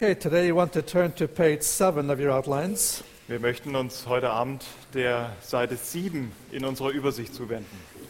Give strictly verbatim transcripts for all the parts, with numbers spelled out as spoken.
Okay, today you want to turn to page seven of your outlines. Wir möchten uns heute Abend der Seite sieben in unserer Übersicht zuwenden.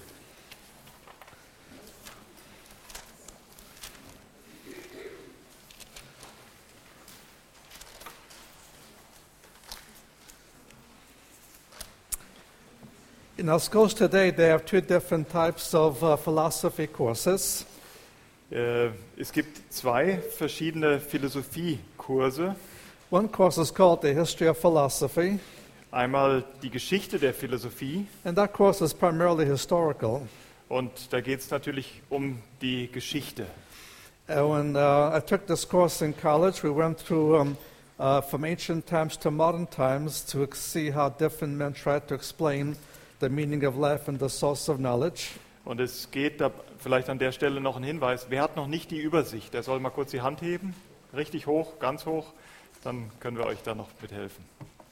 In our schools today, they have two different types of uh, philosophy courses. Äh, Es gibt zwei verschiedene Philosophiekurse. One course is called the History of Philosophy, Einmal die Geschichte der Philosophie, and that course is primarily historical. und da geht es natürlich um die Geschichte. Uh, when uh, I took this course in college, we went through um, uh, from ancient times to modern times to see how different men tried to explain the meaning of life and the source of knowledge. Und es geht da vielleicht an der Stelle noch ein Hinweis. Wer hat noch nicht die Übersicht? Der soll mal kurz die Hand heben. Richtig hoch, ganz hoch. Dann können wir euch da noch mithelfen.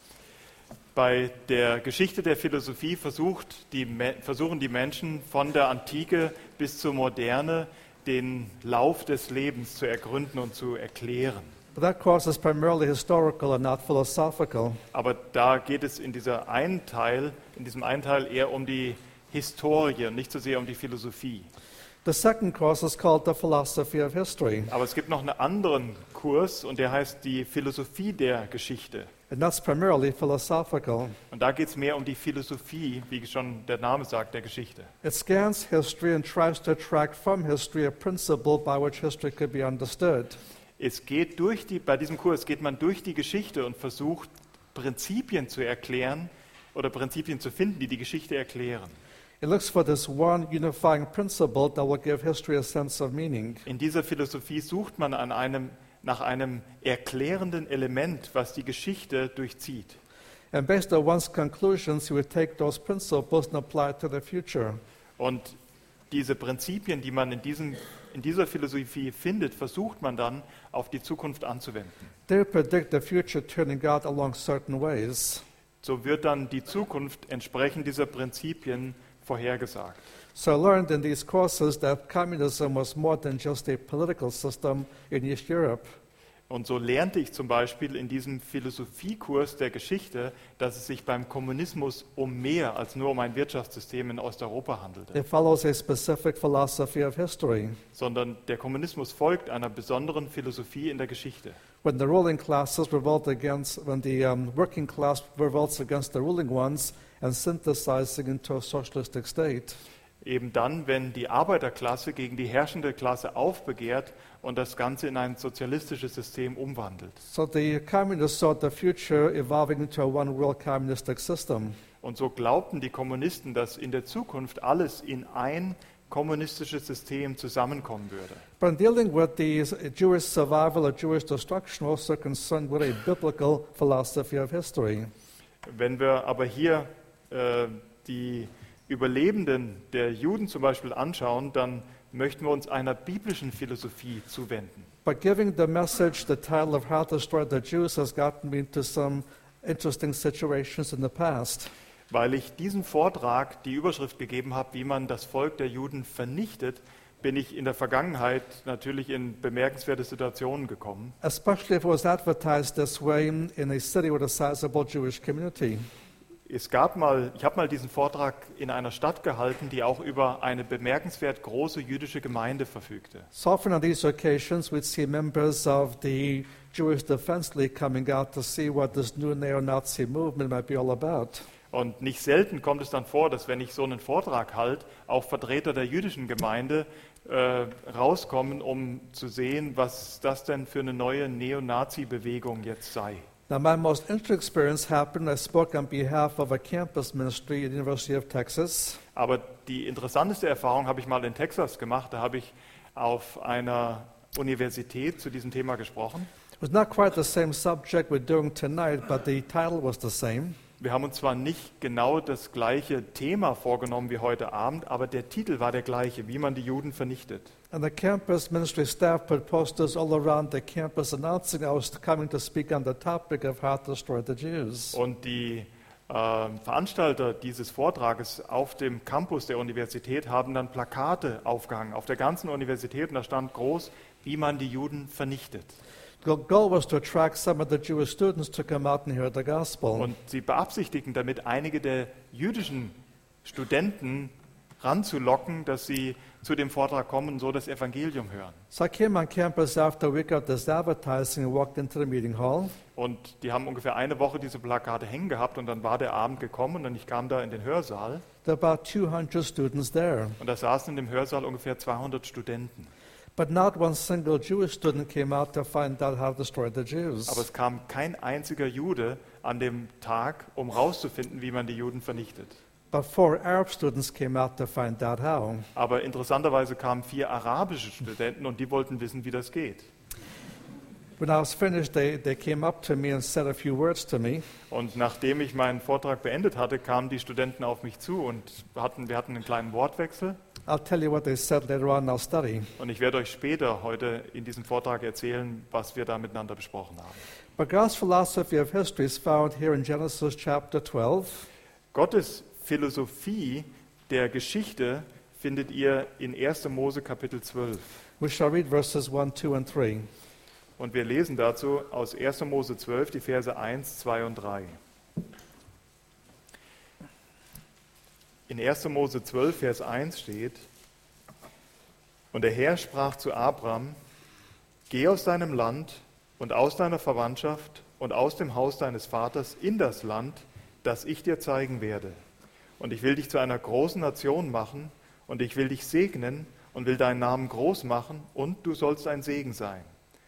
Bei der Geschichte der Philosophie versucht die, versuchen die Menschen von der Antike bis zur Moderne den Lauf des Lebens zu ergründen und zu erklären. But that course is primarily historical and not philosophical. Aber da geht es in, dieser einen Teil, in diesem einen Teil eher um die Historie und nicht so sehr um die Philosophie. The second course is called the Philosophy of History, Aber es gibt noch einen anderen Kurs und der heißt die Philosophie der Geschichte. and that's primarily philosophical. Und da geht es mehr um die Philosophie, wie schon der Name sagt, der Geschichte. It scans history and tries to extract from history a principle by which history could be understood. Es geht durch die, bei diesem Kurs geht man durch die Geschichte und versucht, Prinzipien zu erklären oder Prinzipien zu finden, die die Geschichte erklären. It looks for this one unifying principle that will give history a sense of meaning. In dieser Philosophie sucht man an einem, nach einem erklärenden Element, was die Geschichte durchzieht. And based on one's conclusions, you would take those principles and apply it to the future. Und diese Prinzipien, die man in, diesem, in dieser Philosophie findet, versucht man dann auf die Zukunft anzuwenden. They predict the future turning out along certain ways. So wird dann die Zukunft entsprechend dieser Prinzipien vorhergesagt. So I learned in these courses that communism was more than just a political system in East Europe. Und so lernte ich zum Beispiel in diesem Philosophiekurs der Geschichte, dass es sich beim Kommunismus um mehr als nur um ein Wirtschaftssystem in Osteuropa handelte, It follows a specific philosophy of history. sondern der Kommunismus folgt einer besonderen Philosophie in der Geschichte. When the ruling classes revolt against, when the um, working class revolts against the ruling ones and synthesizing into a socialistic state. Eben dann, wenn die Arbeiterklasse gegen die herrschende Klasse aufbegehrt und das Ganze in ein sozialistisches System umwandelt. So the communists saw the future evolving into a one-world communistic system. Und so glaubten die Kommunisten, dass in der Zukunft alles in ein kommunistisches System zusammenkommen würde. But in dealing with the Jewish survival or Jewish destruction, we're also concerned with a biblical philosophy of history. Wenn wir aber hier äh, die Überlebenden der Juden zum Beispiel anschauen, dann möchten wir uns einer biblischen Philosophie zuwenden. But giving the message the title of How to Destroy the Jews has gotten me into some interesting situations in the past. Weil ich diesem Vortrag die Überschrift gegeben habe, wie man das Volk der Juden vernichtet, bin ich in der Vergangenheit natürlich in bemerkenswerte Situationen gekommen. Especially if it was advertised this way in a city with a sizable Jewish community. Es gab mal, ich habe mal diesen Vortrag in einer Stadt gehalten, die auch über eine bemerkenswert große jüdische Gemeinde verfügte. So often on these occasions we'd see members of the Jewish Defense League coming out to see what this new neo-Nazi movement might be all about. Und nicht selten kommt es dann vor, dass wenn ich so einen Vortrag halte, auch Vertreter der jüdischen Gemeinde äh, rauskommen, um zu sehen, was das denn für eine neue Neonazi-Bewegung jetzt sei. Now, my most interesting experience happened. I spoke on behalf of a campus ministry at the University of Texas. Aber die interessanteste Erfahrung habe ich mal in Texas gemacht. Da habe ich auf einer Universität zu diesem Thema gesprochen. It was not quite the same subject we're doing tonight, but the title was the same. Wir haben uns zwar nicht genau das gleiche Thema vorgenommen wie heute Abend, aber der Titel war der gleiche, wie man die Juden vernichtet. And the campus ministry staff put posters all around the campus announcing I was coming to speak on the topic of how to destroy the Jews. Und die äh, Veranstalter dieses Vortrages auf dem Campus der Universität haben dann Plakate aufgehangen, auf der ganzen Universität, und da stand groß, wie man die Juden vernichtet. The goal was to attract some of the Jewish students to come out and hear the gospel. Und sie beabsichtigten damit, einige der jüdischen Studenten ranzulocken, dass sie zu dem Vortrag kommen und so das Evangelium hören. So I came on campus after a week of this advertising and walked into the meeting hall. Und die haben ungefähr eine Woche diese Plakate hängen gehabt und dann war der Abend gekommen und ich kam da in den Hörsaal There were about two hundred students there. und da saßen in dem Hörsaal ungefähr zweihundert Studenten. But not one single Jewish student came out to find out how to destroy the Jews. Aber es kam kein einziger Jude an dem Tag, um rauszufinden, wie man die Juden vernichtet. But four Arab students came out to find out how. Aber interessanterweise kamen vier arabische Studenten und die wollten wissen, wie das geht. When I was finished, they, they came up to me and said a few words to me. Und nachdem ich meinen Vortrag beendet hatte, kamen die Studenten auf mich zu und hatten, wir hatten einen kleinen Wortwechsel. I'll tell you what they said later on in our study. Und ich werde euch später heute in diesem Vortrag erzählen, was wir da miteinander besprochen haben. But God's philosophy of history is found here in Genesis chapter twelve. Gottes Philosophie der Geschichte findet ihr in erster Mose Kapitel zwölf. We shall read verses one, two, and three. Und wir lesen dazu aus erster Mose zwölf die Verse eins, zwei und drei. In erster Mose zwölf, Vers eins steht: Und der Herr sprach zu Abram: Geh aus deinem Land und aus deiner Verwandtschaft und aus dem Haus deines Vaters in das Land, das ich dir zeigen werde. Und ich will dich zu einer großen Nation machen, und ich will dich segnen und will deinen Namen groß machen, und du sollst ein Segen sein.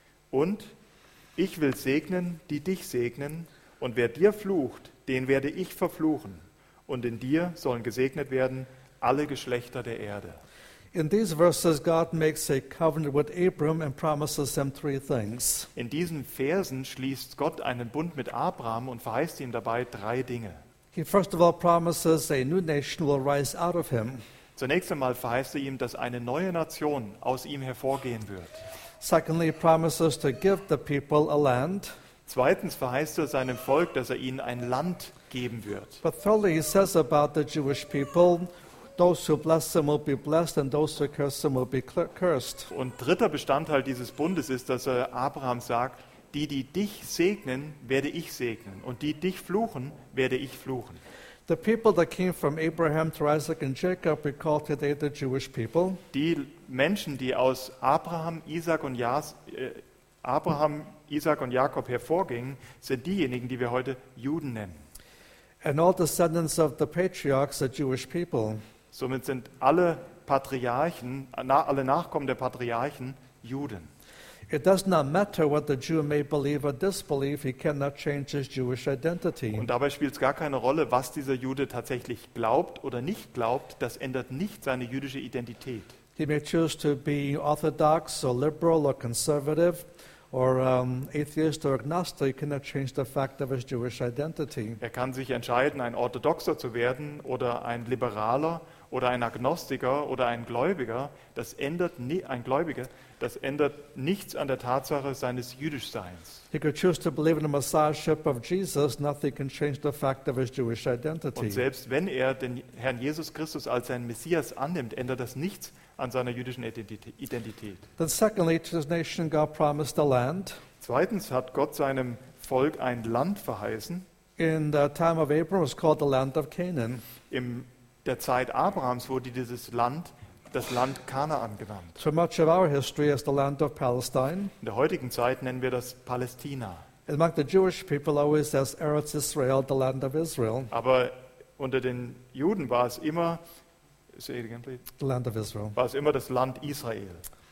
Und ich will segnen, die dich segnen, und wer dir flucht, den werde ich verfluchen. Und in dir sollen gesegnet werden alle Geschlechter der Erde. In these verses, God makes a covenant with Abram and promises him three things. In diesen Versen schließt Gott einen Bund mit Abraham und verheißt ihm dabei drei Dinge. He first of all promises a new nation will rise out of him. Zunächst einmal verheißt er ihm, dass eine neue Nation aus ihm hervorgehen wird. Secondly, he promises to give the people a land. Zweitens verheißt er seinem Volk, dass er ihnen ein Land geben wird. But thirdly, he says about the Jewish people, those who bless them will be blessed and those who curse them will be cursed. Und dritter Bestandteil dieses Bundes ist, dass er Abraham sagt: Die, die dich segnen, werde ich segnen, und die dich fluchen, werde ich fluchen. The people that came from Abraham to Isaac and Jacob we call today the Jewish people. Die Menschen, die aus Abraham, Isaac und Jas, äh, Abraham, Isaac und Jakob hervorgingen, sind diejenigen, die wir heute Juden nennen. And all descendants of the patriarchs are Jewish people. Somit sind alle Patriarchen, na, alle Nachkommen der Patriarchen Juden. It does not matter what the Jew may believe or disbelieve, he cannot change his Jewish identity. Und dabei spielt es gar keine Rolle, was dieser Jude tatsächlich glaubt oder nicht glaubt. Das ändert nicht seine jüdische Identität. He may choose to be orthodox or liberal or conservative or um, atheist or agnostic. He cannot change the fact of his Jewish identity. Er kann sich entscheiden, ein Orthodoxer zu werden oder ein Liberaler oder ein Agnostiker oder ein Gläubiger. Das ändert nie, ein Gläubiger. Das ändert nichts an der Tatsache seines Jüdischseins. He could choose to believe in the Messiahship of Jesus. Nothing can change the fact of his Jewish identity. Und selbst wenn er den Herrn Jesus Christus als seinen Messias annimmt, ändert das nichts an seiner jüdischen Identität. Then secondly, to his nation God promised a land. Zweitens hat Gott seinem Volk ein Land verheißen. In the time of Abram, it was called the land of Canaan. In der Zeit Abrahams wurde dieses Land das Land Kanaan genannt. So much of our history is the land of Palestine. In der heutigen Zeit nennen wir das Palästina. Among the Jewish people, always as Eretz Israel, the land of Israel. Aber unter den Juden war es immer, say it again, please. The land of Israel. War es immer das Land Israel.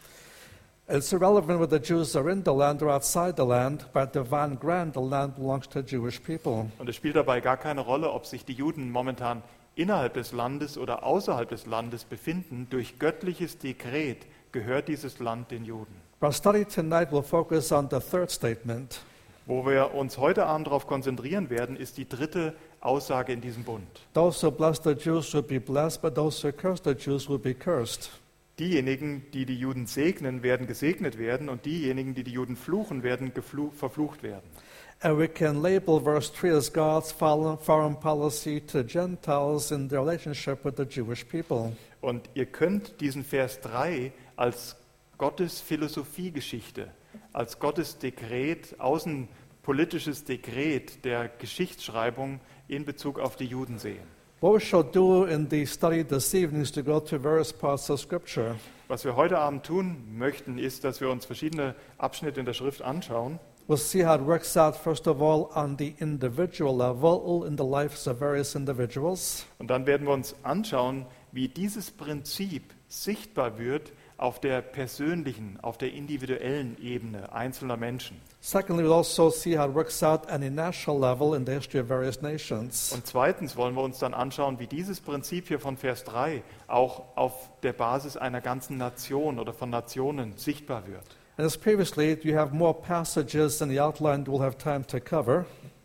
It's irrelevant whether Jews are in the land or outside the land. By divine grant, the land belongs to Jewish people. Und es spielt dabei gar keine Rolle, ob sich die Juden momentan innerhalb des Landes oder außerhalb des Landes befinden. Durch göttliches Dekret gehört dieses Land den Juden. Our study tonight will focus on the third statement. Wo wir uns heute Abend darauf konzentrieren werden, ist die dritte Aussage in diesem Bund. Those who bless the Jews will be blessed, but those who curse the Jews will be cursed. Diejenigen, die die Juden segnen, werden gesegnet werden, und diejenigen, die die Juden fluchen, werden geflu- verflucht werden. And we can label verse three as God's foreign policy to Gentiles in their relationship with the Jewish people. Und ihr könnt diesen Vers drei als Gottes Philosophiegeschichte, als Gottes Dekret, außenpolitisches Dekret der Geschichtsschreibung in Bezug auf die Juden sehen. What we shall do in the study this evening is to go to various parts of Scripture. Was wir heute Abend tun möchten, ist, dass wir uns verschiedene Abschnitte in der Schrift anschauen. We'll see how it works out, first of all, on the individual level in the lives of various individuals. Und dann werden wir uns anschauen, wie dieses Prinzip sichtbar wird auf der persönlichen, auf der individuellen Ebene einzelner Menschen. Secondly, we'll also see how it works out on a national level in the history of various nations. Und zweitens wollen wir uns dann anschauen, wie dieses Prinzip hier von Vers drei auch auf der Basis einer ganzen Nation oder von Nationen sichtbar wird. And as previously, you have more passages in the outline we'll have time to cover.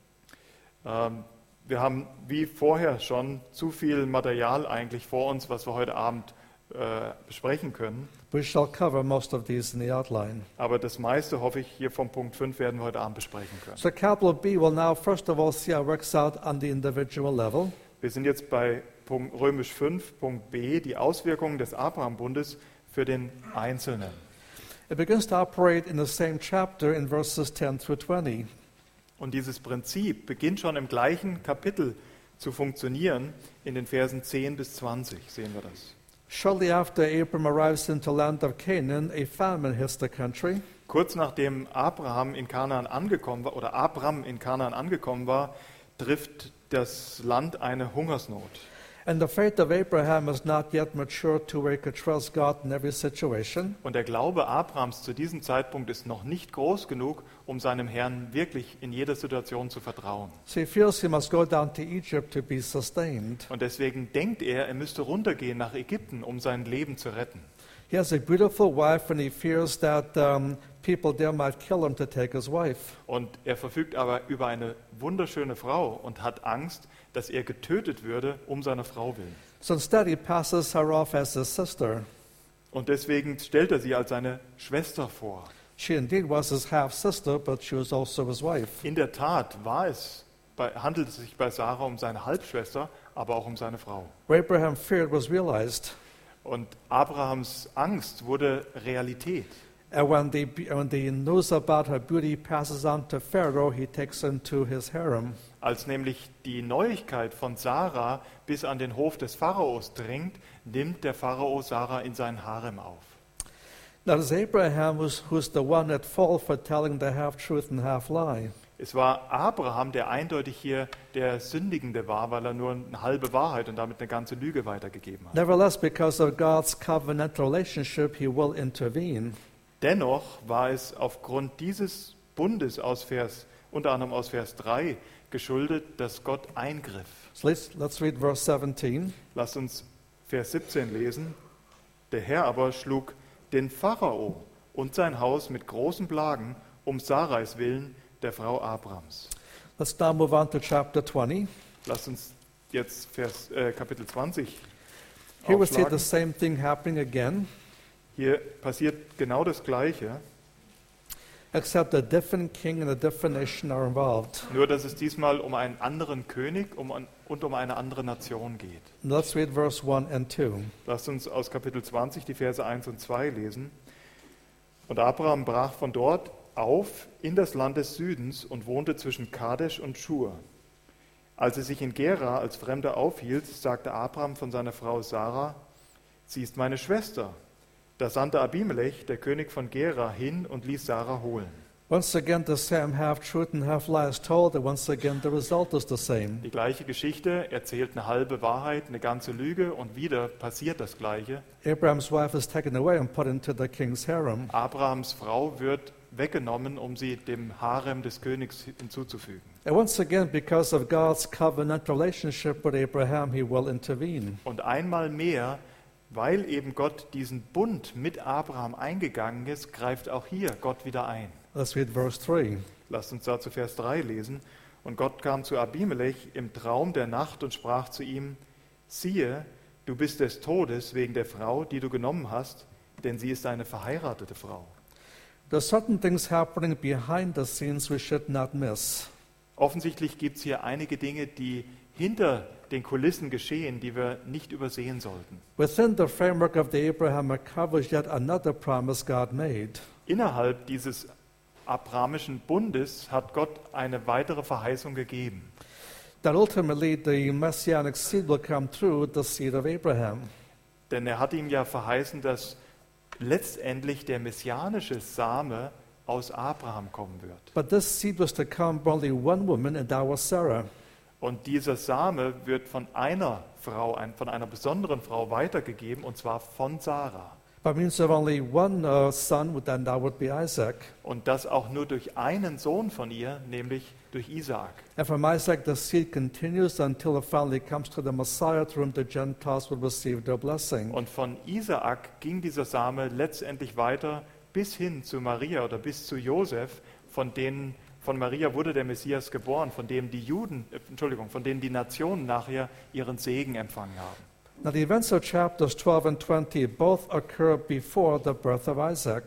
Ähm, wir haben wie vorher schon zu viel Material eigentlich vor uns, was wir heute Abend äh, besprechen können. We shall cover most of these in the outline. Aber das meiste, hoffe ich, hier vom Punkt fünf werden wir heute Abend besprechen können. So capital B will now first of all see how it works out on the individual level. Wir sind jetzt bei Punkt Römisch fünf, Punkt B, die Auswirkungen des Abraham-Bundes für den Einzelnen. It begins to operate in the same chapter in verses ten through twenty. Und dieses Prinzip beginnt schon im gleichen Kapitel zu funktionieren, in den Versen zehn bis zwanzig sehen wir das. Shortly after Abram arrives into the land of Canaan, a famine hits the country. Kurz nachdem Abraham in Kanaan angekommen war, oder Abram in Kanaan angekommen war, trifft das Land eine Hungersnot. And the faith of Abraham is not yet mature to where he could trust God in every situation. Und der Glaube Abrahams zu diesem Zeitpunkt ist noch nicht groß genug, um seinem Herrn wirklich in jeder Situation zu vertrauen. So he feels he must go down to Egypt to be sustained. Und deswegen denkt er, er müsste runtergehen nach Ägypten, um sein Leben zu retten. He has a beautiful wife and he fears that um, people there might kill him to take his wife. Und er verfügt aber über eine wunderschöne Frau und hat Angst, dass er getötet würde, um seiner Frau willen. So instead he passes her off as his sister. Und deswegen stellt er sie als seine Schwester vor. She indeed was his half-sister, but she was also his wife. In der Tat war es, bei, handelt es sich bei Sarah um seine Halbschwester, aber auch um seine Frau. What Abraham feared was realized. Und Abrahams Angst wurde Realität. And when the, when the news about her beauty passes on to Pharaoh, he takes her into his harem. Als nämlich die Neuigkeit von Sarah bis an den Hof des Pharaos dringt, nimmt der Pharao Sarah in sein Harem auf. Now, it's Abraham who's, who's the one at fault for telling the half-truth and half-lie. Es war Abraham, der eindeutig hier der Sündigende war, weil er nur eine halbe Wahrheit und damit eine ganze Lüge weitergegeben hat. Nevertheless, because of God's covenantal relationship, he will intervene. Dennoch war es aufgrund dieses Bundes aus Vers, unter anderem aus Vers drei, geschuldet, dass Gott eingriff. So let's, let's read verse seventeen. Lasst uns Vers siebzehn lesen. Der Herr aber schlug den Pharao und sein Haus mit großen Plagen um Sarais willen, der Frau Abrams. Let's now move on to chapter twenty. Lasst uns jetzt Vers, äh, Kapitel zwanzig Here we see aufschlagen. the same thing happening again, Hier passiert genau das Gleiche, except a different king and a different nation are involved. nur dass es diesmal um einen anderen König um ein, und um eine andere Nation geht. And let's read verse one and two. Lasst uns aus Kapitel zwanzig die Verse eins und zwei lesen. Und Abraham brach von dort auf in das Land des Südens und wohnte zwischen Kadesh und Schur. Als er sich in Gera als Fremder aufhielt, sagte Abraham von seiner Frau Sarah, sie ist meine Schwester. Da sandte Abimelech, der König von Gera, hin und ließ Sarah holen. Once again, the same half-truth and half-lie is told, and once again, the result is the same. Die gleiche Geschichte, erzählt eine halbe Wahrheit, eine ganze Lüge und wieder passiert das Gleiche. Abraham's wife is taken away and put into the king's harem. Abrahams Frau wird weggenommen, um sie dem Harem des Königs hinzuzufügen. And once again, because of God's covenant relationship with Abraham, he will intervene. Und einmal mehr, weil eben Gott diesen Bund mit Abraham eingegangen ist, greift auch hier Gott wieder ein. Let's read verse three. Lasst uns dazu Vers drei lesen. Und Gott kam zu Abimelech im Traum der Nacht und sprach zu ihm, siehe, du bist des Todes wegen der Frau, die du genommen hast, denn sie ist eine verheiratete Frau. There are certain things happening behind the scenes we should not miss. Offensichtlich gibt es hier einige Dinge, die hinter den Kulissen geschehen, die wir nicht übersehen sollten. Within the framework of the Abrahamic covenant, yet another promise God made. Innerhalb dieses abrahamischen Bundes hat Gott eine weitere Verheißung gegeben. That ultimately the messianic seed will come through the seed of Abraham. Denn er hat ihm ja verheißen, dass letztendlich der messianische Same aus Abraham kommen wird. But this seed was to come from only one woman, and that was Sarah. Und dieser Same wird von einer Frau, von einer besonderen Frau weitergegeben, und zwar von Sarah. By means of only one uh, son, then that would be Isaac. Und das auch nur durch einen Sohn von ihr, nämlich durch Isaak. And from Isaac the seed continues until it finally comes to the Messiah, through whom the Gentiles will receive their blessing. Und von Isaak ging dieser Same letztendlich weiter bis hin zu Maria oder bis zu Josef, von denen von Maria wurde der Messias geboren, von dem die Juden, äh, Entschuldigung, von denen die Nationen nachher ihren Segen empfangen haben. Now the events of chapters twelve and twenty both occur before the birth of Isaac.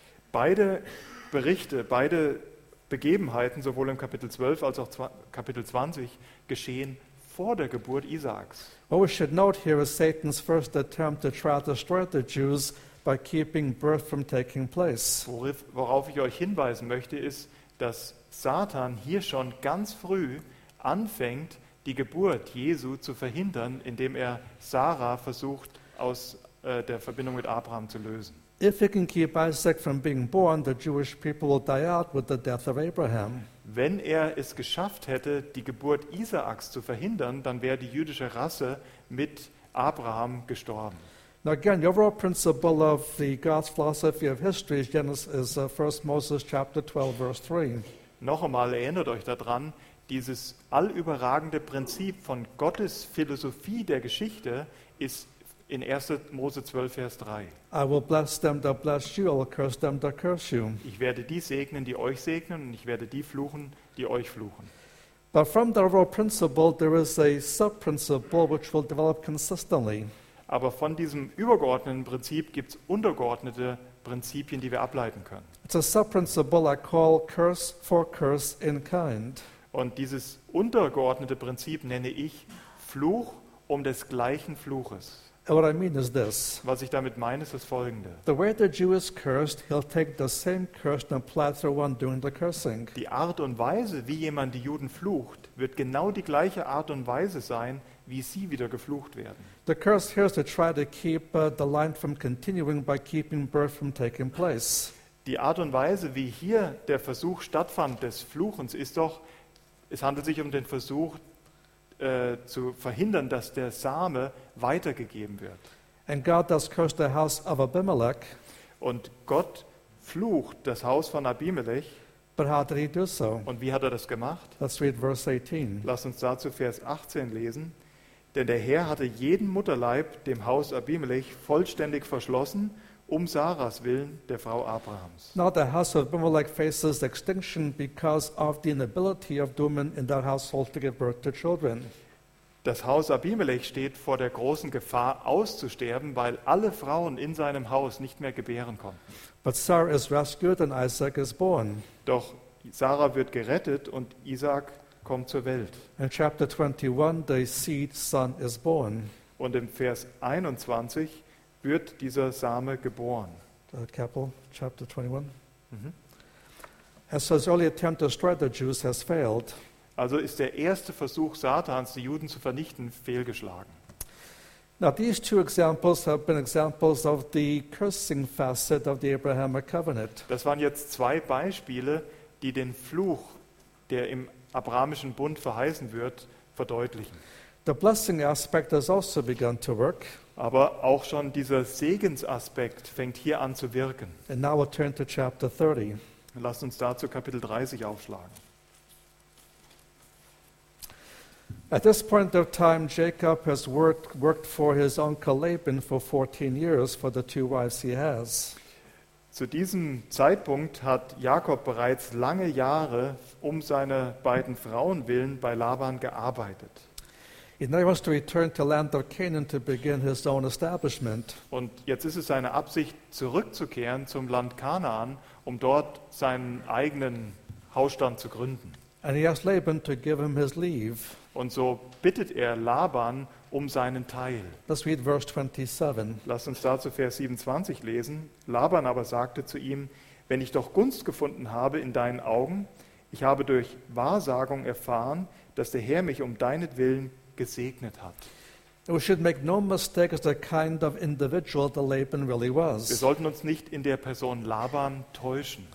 Beide Berichte, beide Begebenheiten, sowohl im Kapitel zwölf als auch Kapitel zwanzig, geschehen vor der Geburt Isaaks. What we should note here is Satan's first attempt to try to destroy the Jews by keeping birth from taking place. Worauf, worauf ich euch hinweisen möchte, ist, dass Satan hier schon ganz früh anfängt, die Geburt Jesu zu verhindern, indem er Sarah versucht, aus äh, der Verbindung mit Abraham zu lösen. If he can keep Isaac from being born, the Jewish people will die out with the death of Abraham. Wenn er es geschafft hätte, die Geburt Isaaks zu verhindern, dann wäre die jüdische Rasse mit Abraham gestorben. Now again, the overall principle of the God's philosophy of history is Genesis, is uh, First Moses chapter twelve, verse three. Noch einmal erinnert euch daran, dieses allüberragende Prinzip von Gottes Philosophie der Geschichte ist in erster Mose zwölf, Vers drei. I will bless them that bless you, I will curse them that curse you. Ich werde die segnen, die euch segnen, und ich werde die fluchen, die euch fluchen. But from the overall principle, there is a sub-principle which will develop consistently. Aber von diesem übergeordneten Prinzip gibt es untergeordnete Prinzipien, die wir ableiten können. It's a sub-principle I call curse for curse in kind. Und dieses untergeordnete Prinzip nenne ich Fluch um des gleichen Fluches. And what I mean is this. Was ich damit meine, ist das Folgende. The way the Jew is cursed, he'll take the same curse and apply it to one doing the cursing. Die Art und Weise, wie jemand die Juden flucht, wird genau die gleiche Art und Weise sein, wie sie wieder geflucht werden. The curse here is to try to keep uh, the line from continuing by keeping birth from taking place. Die Art und Weise, wie hier der Versuch stattfand des Fluchens, ist doch, es handelt sich um den Versuch äh, zu verhindern, dass der Same weitergegeben wird. And God does curse the house of Abimelech, Und Gott flucht das Haus von Abimelech. but how did he do so? Und wie hat er das gemacht? Let's read verse eighteen. Lass uns dazu Vers achtzehn lesen. Denn der Herr hatte jeden Mutterleib dem Haus Abimelech vollständig verschlossen, um Sarahs willen, der Frau Abrahams. Now the house of Abimelech faces extinction because of the inability of the women in that household to give birth to children. Das Haus Abimelech steht vor der großen Gefahr, auszusterben, weil alle Frauen in seinem Haus nicht mehr gebären konnten. But Sarah is rescued and Isaac is born. Doch Sarah wird gerettet und Isaak kommt zur Welt. In chapter twenty-one, the seed son is born. Und im Vers einundzwanzig wird dieser Same geboren. Uh, Capel, chapter twenty-one. Mhm. And so his early attempt to destroy the Jews has failed. Also ist der erste Versuch Satans, die Juden zu vernichten, fehlgeschlagen. Now these two examples have been examples of the cursing facet of the Abrahamic covenant. Das waren jetzt zwei Beispiele, die den Fluch, der im abrahamischen Bund verheißen wird, verdeutlichen. The blessing aspect has also begun to work. Aber auch schon dieser Segensaspekt fängt hier an zu wirken. And now we'll turn to chapter thirty. Lasst uns dazu Kapitel dreißig aufschlagen. At this point of time, Jacob has worked, worked for his uncle Laban for fourteen years for the two wives he has. Zu diesem Zeitpunkt hat Jakob bereits lange Jahre um seine beiden Frauen willen bei Laban gearbeitet. He now wants to return to land of Canaan to begin his own establishment. Und jetzt ist es seine Absicht, zurückzukehren zum Land Kanaan, um dort seinen eigenen Hausstand zu gründen. And he asked Laban to give him his leave. Und so bittet er Laban um seinen Teil. Let's read verse twenty-seven. Lasst uns dazu Vers siebenundzwanzig lesen. Laban aber sagte zu ihm: wenn ich doch Gunst gefunden habe in deinen Augen, ich habe durch Wahrsagung erfahren, dass der Herr mich um deinetwillen gesegnet hat. We should make no mistake as the kind of individual that Laban really Wir was. sollten uns nicht in der Person Laban täuschen.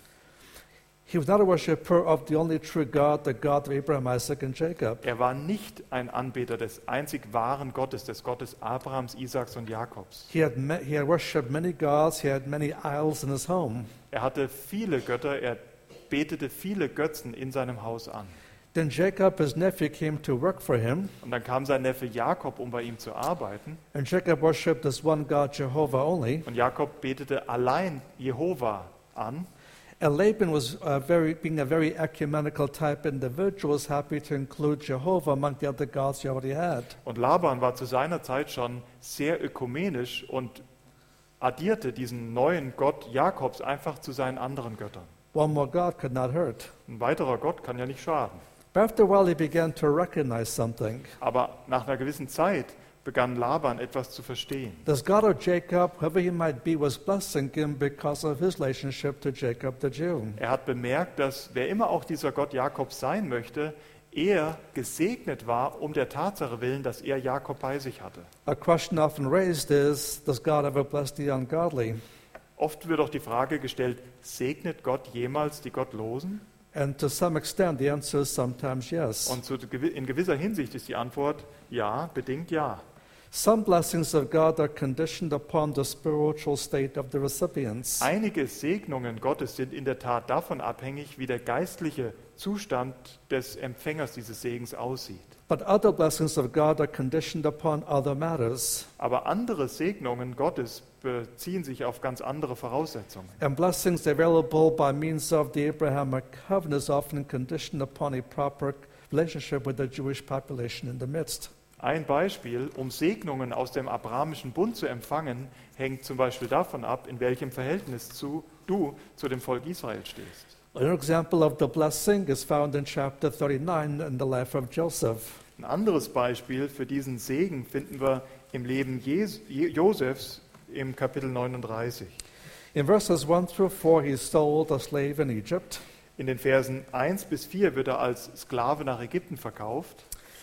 He was not a worshiper of the only true God, the God of Abraham, Isaac, and Jacob. Er war nicht ein Anbeter des einzig wahren Gottes, des Gottes Abrahams, Isaaks und Jakobs. He had, ma- he had worshipped many gods. He had many idols in his home. Er hatte viele Götter, er betete viele Götzen in seinem Haus an. Then Jacob, his nephew, came to work for him, Und dann kam sein Neffe Jakob, um bei ihm zu arbeiten. and Jacob worshipped this one God, Jehovah, only. Und Jakob betete allein Jehova an. And Laban was uh, very, being a very ecumenical type individual, was happy to include Jehovah among the other gods he already had. Und Laban war zu seiner Zeit schon sehr ökumenisch und addierte diesen neuen Gott Jakobs einfach zu seinen anderen Göttern. One more God could not hurt. Ein weiterer Gott kann ja nicht schaden. But after a while, he began to recognize something. Aber nach einer gewissen Zeit begann Laban etwas zu verstehen. This God of Jacob, whoever he might be, was blessing him because of his relationship to Jacob the Jew. Er hat bemerkt, dass wer immer auch dieser Gott Jakobs sein möchte, er gesegnet war um der Tatsache willen, dass er Jakob bei sich hatte. A question often raised is, does God ever bless the ungodly? Oft wird auch die Frage gestellt, segnet Gott jemals die Gottlosen? And to some extent, the answer is sometimes yes. Und zu, in gewisser Hinsicht ist die Antwort ja, bedingt ja. Some blessings of God are conditioned upon the spiritual state of the recipients. Einige Segnungen Gottes sind in der Tat davon abhängig, wie der geistliche Zustand des Empfängers dieses Segens aussieht. But other blessings of God are conditioned upon other matters. Aber andere Segnungen Gottes beziehen sich auf ganz andere Voraussetzungen. And blessings available by means of the Abrahamic covenant is often conditioned upon a proper relationship with the Jewish population in the midst. Ein Beispiel, um Segnungen aus dem abrahamischen Bund zu empfangen, hängt zum Beispiel davon ab, in welchem Verhältnis zu, du zu dem Volk Israel stehst. An example of the blessing is found in chapter thirty-nine in the life of Joseph. Ein anderes Beispiel für diesen Segen finden wir im Leben Jes- Josefs im Kapitel neununddreißig. In verses one through four, he sold a slave in Egypt. In den Versen eins bis vier wird er als Sklave nach Ägypten verkauft.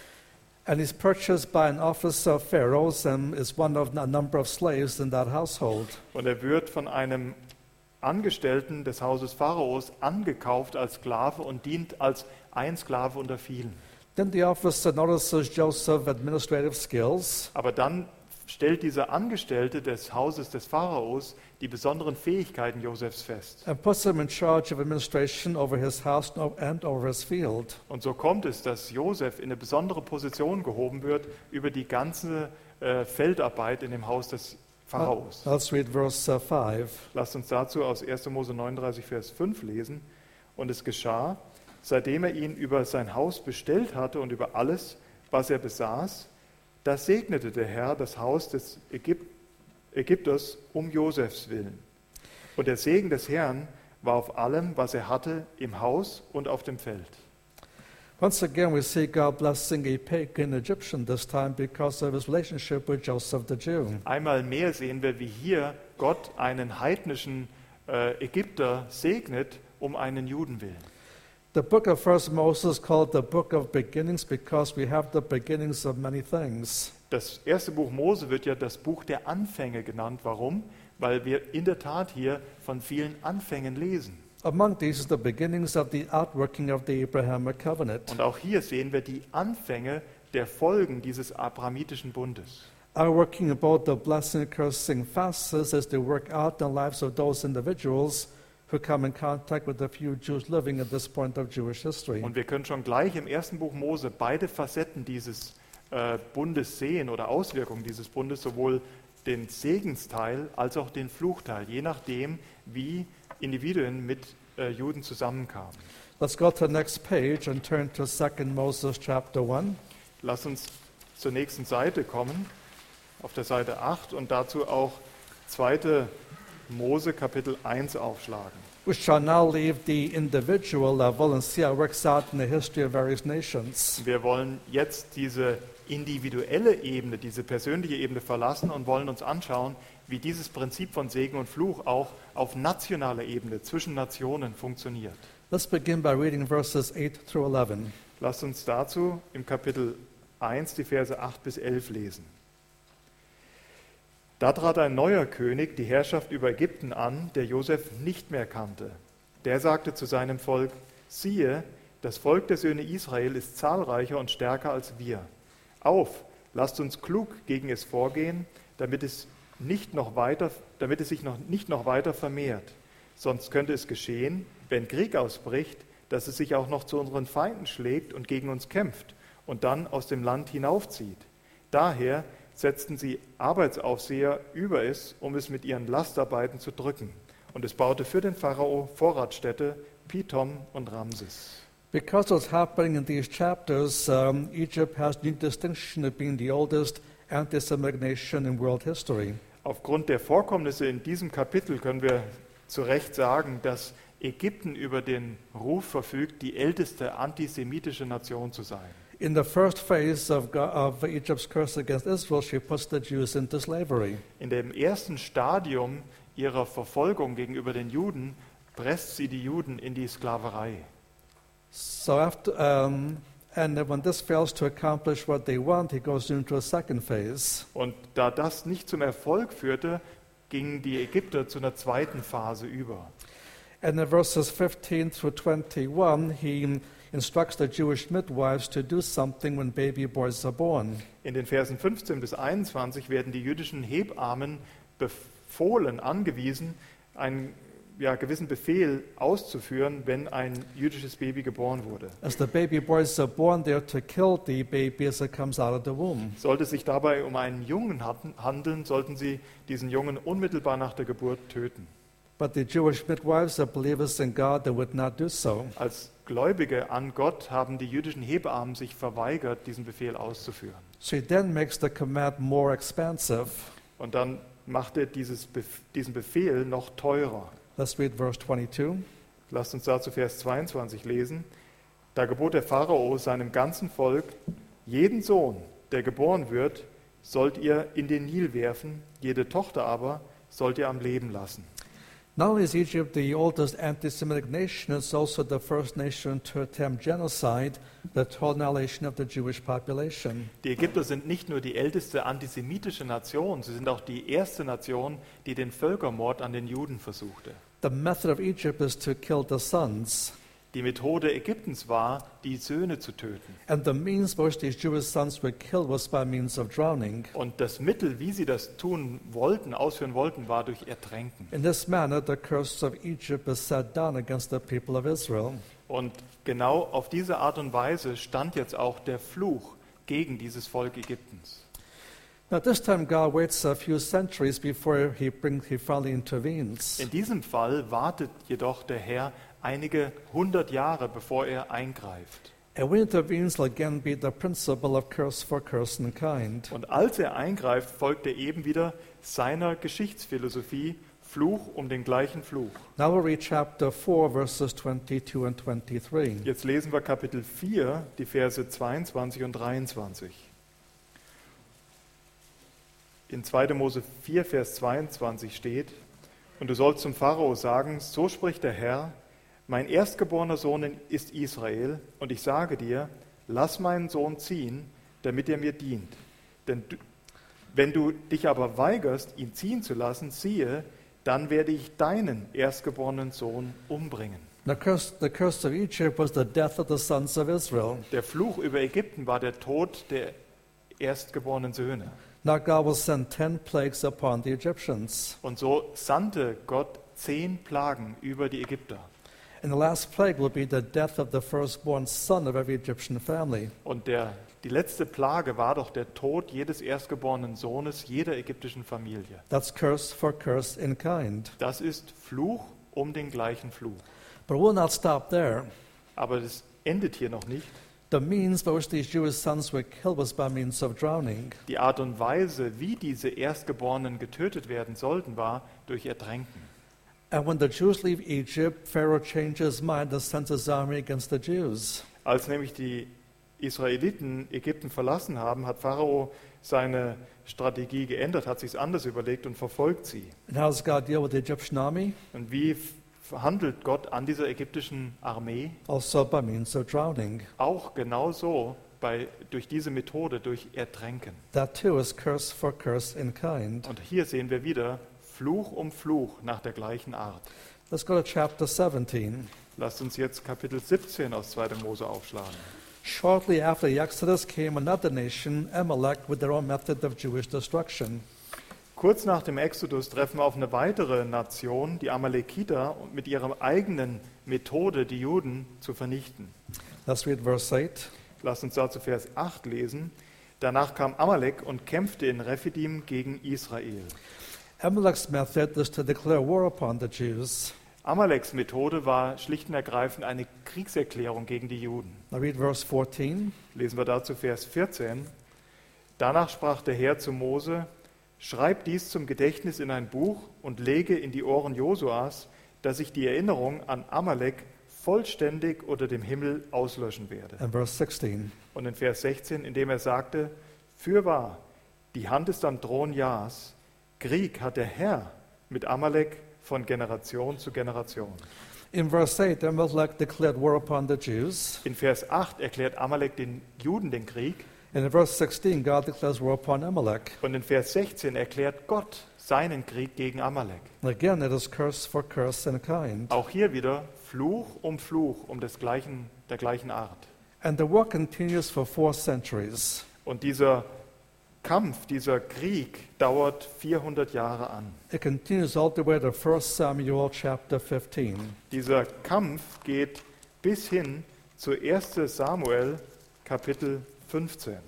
And he's purchased by an officer of Pharaoh's and is one of a number of slaves in that household. Und er wird von einem Angestellten des Hauses Pharaos angekauft als Sklave und dient als ein Sklave unter vielen. Then the officer notices Joseph's administrative skills, Aber dann stellt dieser Angestellte des Hauses des Pharaos die besonderen Fähigkeiten Josefs fest. and puts him in charge of administration over his house and over his field. Und so kommt es, dass Josef in eine besondere Position gehoben wird über die ganze äh, Feldarbeit in dem Haus des Pharaos. Let's read verse uh, five. Lasst uns dazu aus erster Mose neununddreißig, Vers fünf lesen. Und es geschah, seitdem er ihn über sein Haus bestellt hatte und über alles, was er besaß, da segnete der Herr das Haus des Ägyp- Ägypters um Josefs willen. Und der Segen des Herrn war auf allem, was er hatte, im Haus und auf dem Feld. Once again, we see God blessing a pagan Egyptian, this time because of his relationship with Joseph the Jew. Einmal mehr sehen wir, wie hier Gott einen heidnischen äh, Ägypter segnet, um einen Juden willen. The book of First Moses is called the book of beginnings because we have the beginnings of many things. Das erste Buch Mose wird ja das Buch der Anfänge genannt. Warum? Weil wir in der Tat hier von vielen Anfängen lesen. Among these is the beginnings of the outworking of the Abrahamic covenant. Und auch hier sehen wir die Anfänge der Folgen dieses abrahamitischen Bundes. Outworking about the blessing and cursing facets as they work out in the lives of those individuals who come in contact with the few Jews living at this point of Jewish history. Und wir können schon gleich im ersten Buch Mose beide Facetten dieses äh, Bundes sehen oder Auswirkungen dieses Bundes, sowohl den Segensteil als auch den Fluchteil, je nachdem, wie Individuen mit äh, Juden zusammenkamen. Let's go to the next page and turn to Second Moses chapter one. Lass uns zur nächsten Seite kommen, auf der Seite acht, und dazu auch zweite Mose Kapitel eins aufschlagen. We shall now leave the individual level and see how it works out in the history of various nations. Wir wollen jetzt diese individuelle Ebene, diese persönliche Ebene verlassen und wollen uns anschauen, wie dieses Prinzip von Segen und Fluch auch auf nationaler Ebene zwischen Nationen funktioniert. Let's begin by reading verses eight through eleven. Lasst uns dazu im Kapitel eins die Verse acht bis elf lesen. Da trat ein neuer König die Herrschaft über Ägypten an, der Josef nicht mehr kannte. Der sagte zu seinem Volk: Siehe, das Volk der Söhne Israel ist zahlreicher und stärker als wir. Auf, lasst uns klug gegen es vorgehen, damit es, nicht noch weiter, damit es sich noch, nicht noch weiter vermehrt. Sonst könnte es geschehen, wenn Krieg ausbricht, dass es sich auch noch zu unseren Feinden schlägt und gegen uns kämpft und dann aus dem Land hinaufzieht. Daher setzten sie Arbeitsaufseher über es, um es mit ihren Lastarbeiten zu drücken. Und es baute für den Pharao Vorratstädte, Pithom und Ramses. Because what's happening in these chapters, um, Egypt has the distinction of being the oldest anti-Semitic nation in world history. Aufgrund der Vorkommnisse in diesem Kapitel können wir zu Recht sagen, dass Ägypten über den Ruf verfügt, die älteste antisemitische Nation zu sein. In the first phase of, God, of Egypt's curse against Israel, she puts the Jews into slavery. In dem ersten Stadium ihrer Verfolgung gegenüber den Juden presst sie die Juden in die Sklaverei. So after, um, and when this fails to accomplish what they want, he goes into a second phase. Und da das nicht zum Erfolg führte, gingen die Ägypter zu einer zweiten Phase über. And in verses fifteen through twenty-one, he instructs the Jewish midwives to do something when baby boys are born. In den Versen fünfzehn bis einundzwanzig werden die jüdischen Hebammen befohlen, angewiesen, einen ja, gewissen Befehl auszuführen, wenn ein jüdisches Baby geboren wurde. As the baby boys are born, they are to kill the baby as it comes out of the womb. Sollte es sich dabei um einen Jungen handeln, sollten sie diesen Jungen unmittelbar nach der Geburt töten. But the Jewish midwives are believers in God, they would not do so. Als Gläubige an Gott haben die jüdischen Hebammen sich verweigert, diesen Befehl auszuführen. She then makes the command more expansive. Und dann macht er dieses Bef- diesen Befehl noch teurer. Let's read verse twenty-two. Lasst uns dazu Vers zweiundzwanzig lesen. Da gebot der Pharao seinem ganzen Volk: Jeden Sohn, der geboren wird, sollt ihr in den Nil werfen, jede Tochter aber sollt ihr am Leben lassen. Not only is Egypt the oldest anti-Semitic nation, it's also the first nation to attempt genocide, the total annihilation of the Jewish population. Die Ägypter sind nicht nur die älteste antisemitische Nation, sie sind auch die erste Nation, die den Völkermord an den Juden versuchte. The method of Egypt is to kill the sons, Die Methode Ägyptens war, die Söhne zu töten. and the means by which these Jewish sons were killed was by means of drowning. Und das Mittel, wie sie das tun wollten, ausführen wollten, war durch Ertränken. In this manner, the curse of Egypt is set down against the people of Israel. Und genau auf diese Art und Weise stand jetzt auch der Fluch gegen dieses Volk Ägyptens. Now, this time, God waits a few centuries before he, brings, he finally intervenes. In diesem Fall wartet jedoch der Herr einige hundert Jahre, bevor er eingreift. And when he intervenes, will again be the principle of curse for curse and kind. Und als er eingreift, folgt er eben wieder seiner Geschichtsphilosophie, Fluch um den gleichen Fluch. Now we'll read chapter four, verses twenty-two and twenty-three. Jetzt lesen wir Kapitel vier, die Verse zweiundzwanzig und dreiundzwanzig. In zweiter Mose vier, Vers zweiundzwanzig steht: Und du sollst zum Pharao sagen, so spricht der Herr, mein erstgeborener Sohn ist Israel, und ich sage dir, lass meinen Sohn ziehen, damit er mir dient. Denn du, wenn du dich aber weigerst, ihn ziehen zu lassen, siehe, dann werde ich deinen erstgeborenen Sohn umbringen. The curse, the curse of Egypt was the death of the sons of Israel. Der Fluch über Ägypten war der Tod der erstgeborenen Söhne. Now God will send ten plagues upon the Egyptians. Und so sandte Gott zehn Plagen über die Ägypter. And the last plague will be the death of the firstborn son of every Egyptian family. Und der, die letzte Plage war doch der Tod jedes erstgeborenen Sohnes jeder ägyptischen Familie. That's curse for curse in kind. Das ist Fluch um den gleichen Fluch. But we'll not stop there. Aber das endet hier noch nicht. The means by which these Jewish sons were killed was by means of drowning. Die Art und Weise, wie diese Erstgeborenen getötet werden sollten, war durch Ertränken. And when the Jews leave Egypt, Pharaoh changes his mind and sends his army against the Jews. Als nämlich die Israeliten Ägypten verlassen haben, hat Pharao seine Strategie geändert, hat sich anders überlegt und verfolgt sie. And how does God deal with the Egyptian army? Und wie f- handelt Gott an dieser ägyptischen Armee? Also by means of drowning. Auch genauso bei, durch diese Methode, durch Ertränken. That too is curse for curse in kind. Und hier sehen wir wieder Fluch um Fluch nach der gleichen Art. Let's go to chapter seventeen. Lasst uns jetzt Kapitel siebzehn aus zweiter Mose aufschlagen. Shortly after the Exodus came another nation, Amalek, with their own method of Jewish destruction. Kurz nach dem Exodus treffen wir auf eine weitere Nation, die Amalekiter, und mit ihrer eigenen Methode die Juden zu vernichten. Let's read verse eight. Lasst uns dazu Vers acht lesen. Danach kam Amalek und kämpfte in Rephidim gegen Israel. Amalek's method is to declare war upon the Jews. Amaleks Methode war schlicht und ergreifend eine Kriegserklärung gegen die Juden. Now read verse fourteen. Lesen wir dazu Vers vierzehn. Danach sprach der Herr zu Mose: Schreib dies zum Gedächtnis in ein Buch und lege in die Ohren Josuas, dass ich die Erinnerung an Amalek vollständig unter dem Himmel auslöschen werde. And verse sixteen. Und in Vers sechzehn, indem er sagte: Fürwahr, die Hand ist am Thron Jahs, Krieg hat der Herr mit Amalek von Generation zu Generation. In verse eight, Amalek declared war upon the Jews. In Vers acht erklärt Amalek den Juden den Krieg. And in verse sixteen, God declares war upon Amalek. Und in Vers sechzehn erklärt Gott seinen Krieg gegen Amalek. And again, it is curse for curse in kind. Auch hier wieder Fluch um Fluch um des gleichen, der gleichen Art. And the war continues for four centuries. Und dieser Kampf, dieser Krieg dauert vierhundert Jahre an. It continues all the way to First Samuel chapter fifteen. Dieser Kampf geht bis hin zu ersten Samuel Kapitel fünfzehn.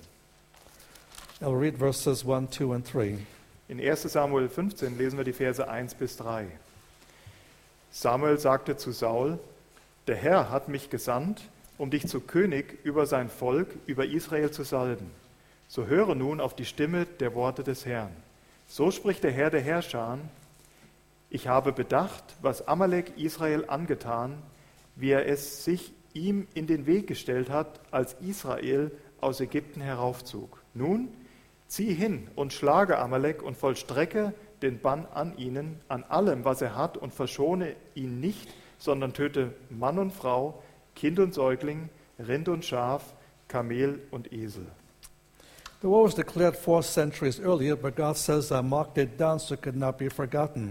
I'll read verses one, two, and three. In ersten Samuel fünfzehn lesen wir die Verse eins bis drei. Samuel sagte zu Saul: Der Herr hat mich gesandt, um dich zu König über sein Volk, über Israel zu salben. So höre nun auf die Stimme der Worte des Herrn. So spricht der Herr der Herrscher: Ich habe bedacht, was Amalek Israel angetan, wie er es sich ihm in den Weg gestellt hat, als Israel aus Ägypten heraufzog. Nun, zieh hin und schlage Amalek und vollstrecke den Bann an ihnen, an allem, was er hat, und verschone ihn nicht, sondern töte Mann und Frau, Kind und Säugling, Rind und Schaf, Kamel und Esel. The war was declared four centuries earlier, but God says, I marked it down so it could not be forgotten.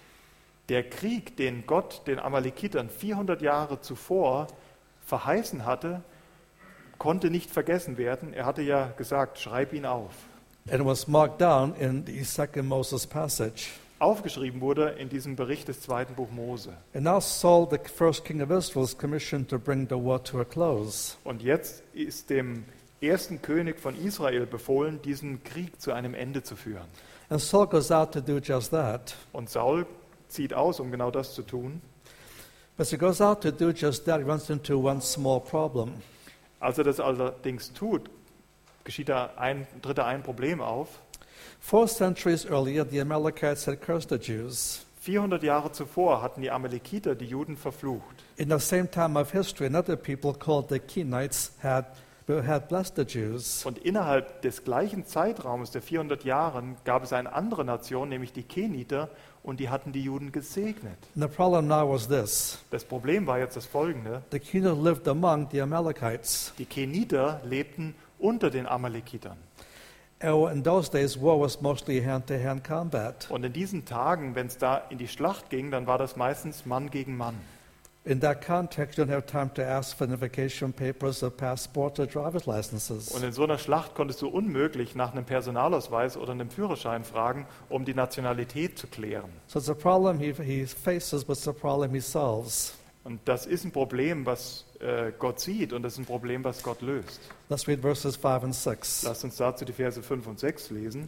Der Krieg, den Gott den Amalekitern vierhundert Jahre zuvor verheißen hatte, konnte nicht vergessen werden. Er hatte ja gesagt, schreib ihn auf. And it was marked down in the second Moses passage. Aufgeschrieben wurde in diesem Bericht des zweiten Buch Mose. And now Saul, the first king of Israel, is commissioned to bring the war to a close. Und jetzt ist dem ersten König von Israel befohlen, diesen Krieg zu einem Ende zu führen. And Saul goes out to do just that. Und Saul zieht aus, um genau das zu tun. But as he goes out to do just that, he runs into one small problem. Als er das allerdings tut, geschieht da ein, tritt da ein Problem auf. Four centuries earlier, the Amalekites had cursed the Jews. vierhundert Jahre zuvor hatten die Amalekiter die Juden verflucht. In the same time of history, another people called the Kenites had, had blessed the Jews. Und innerhalb des gleichen Zeitraums der vierhundert Jahren gab es eine andere Nation, nämlich die Keniter, und die hatten die Juden gesegnet. And the problem now was this. Das Problem war jetzt das folgende: The Kenites lived among the Amalekites. Die Keniter lebten unter den Amalekitern. Oh, in those days, war was mostly hand-to-hand combat. Und in diesen Tagen, wenn es da in die Schlacht ging, dann war das meistens Mann gegen Mann. In that context, you don't have time to ask for identification papers or passports or driver's licenses. Und in so einer Schlacht konntest du unmöglich nach einem Personalausweis oder einem Führerschein fragen, um die Nationalität zu klären. So it's a problem he, he faces, but it's a problem he solves. Und das ist ein Problem, was äh, Gott sieht, und das ist ein Problem, was Gott löst. Let's read verses five and six. Lasst uns dazu die Verse fünf und sechs lesen.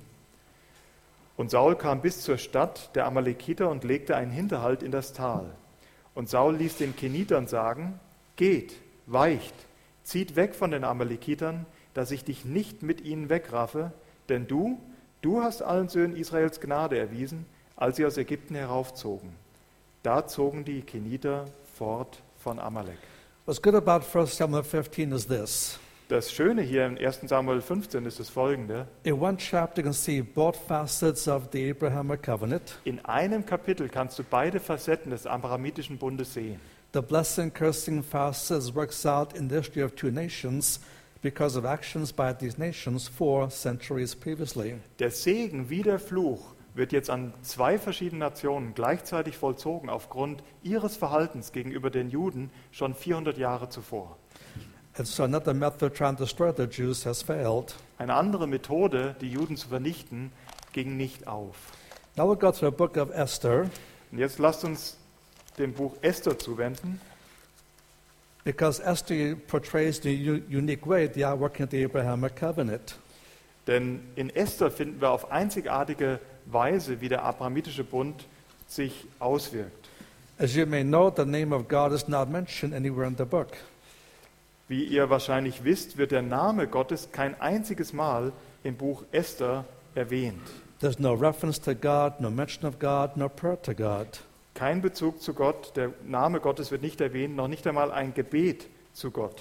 Und Saul kam bis zur Stadt der Amalekiter und legte einen Hinterhalt in das Tal. Und Saul ließ den Kenitern sagen: Geht, weicht, zieht weg von den Amalekitern, dass ich dich nicht mit ihnen wegraffe, denn du, du hast allen Söhnen Israels Gnade erwiesen, als sie aus Ägypten heraufzogen. Da zogen die Keniter fort von Amalek. What's good about First Samuel fifteen is this. Das Schöne hier im ersten Samuel fünfzehn ist das folgende. In one chapter, you can see both facets of the Abrahamic covenant. In einem Kapitel kannst du beide Facetten des Abrahamitischen Bundes sehen. The blessing cursing facets works out in the history of two nations because of actions by these nations four centuries previously. Der Segen wie der Fluch wird jetzt an zwei verschiedenen Nationen gleichzeitig vollzogen aufgrund ihres Verhaltens gegenüber den Juden schon vierhundert Jahre zuvor. And so another method trying to destroy the Jews has failed. Eine andere Methode, die Juden zu vernichten, ging nicht auf. Now we'll go to the book of Esther, Und jetzt lasst uns dem Buch Esther zuwenden, because Esther portrays the u- unique way the outworking of the Abrahamic covenant. denn in Esther finden wir auf einzigartige Weise, wie der Abrahamitische Bund sich auswirkt. As you may know, the name of God is not mentioned anywhere in the book. Wie ihr wahrscheinlich wisst, wird der Name Gottes kein einziges Mal im Buch Esther erwähnt. There's no reference to God, no mention of God, no prayer to God. Kein Bezug zu Gott, der Name Gottes wird nicht erwähnt, noch nicht einmal ein Gebet zu Gott.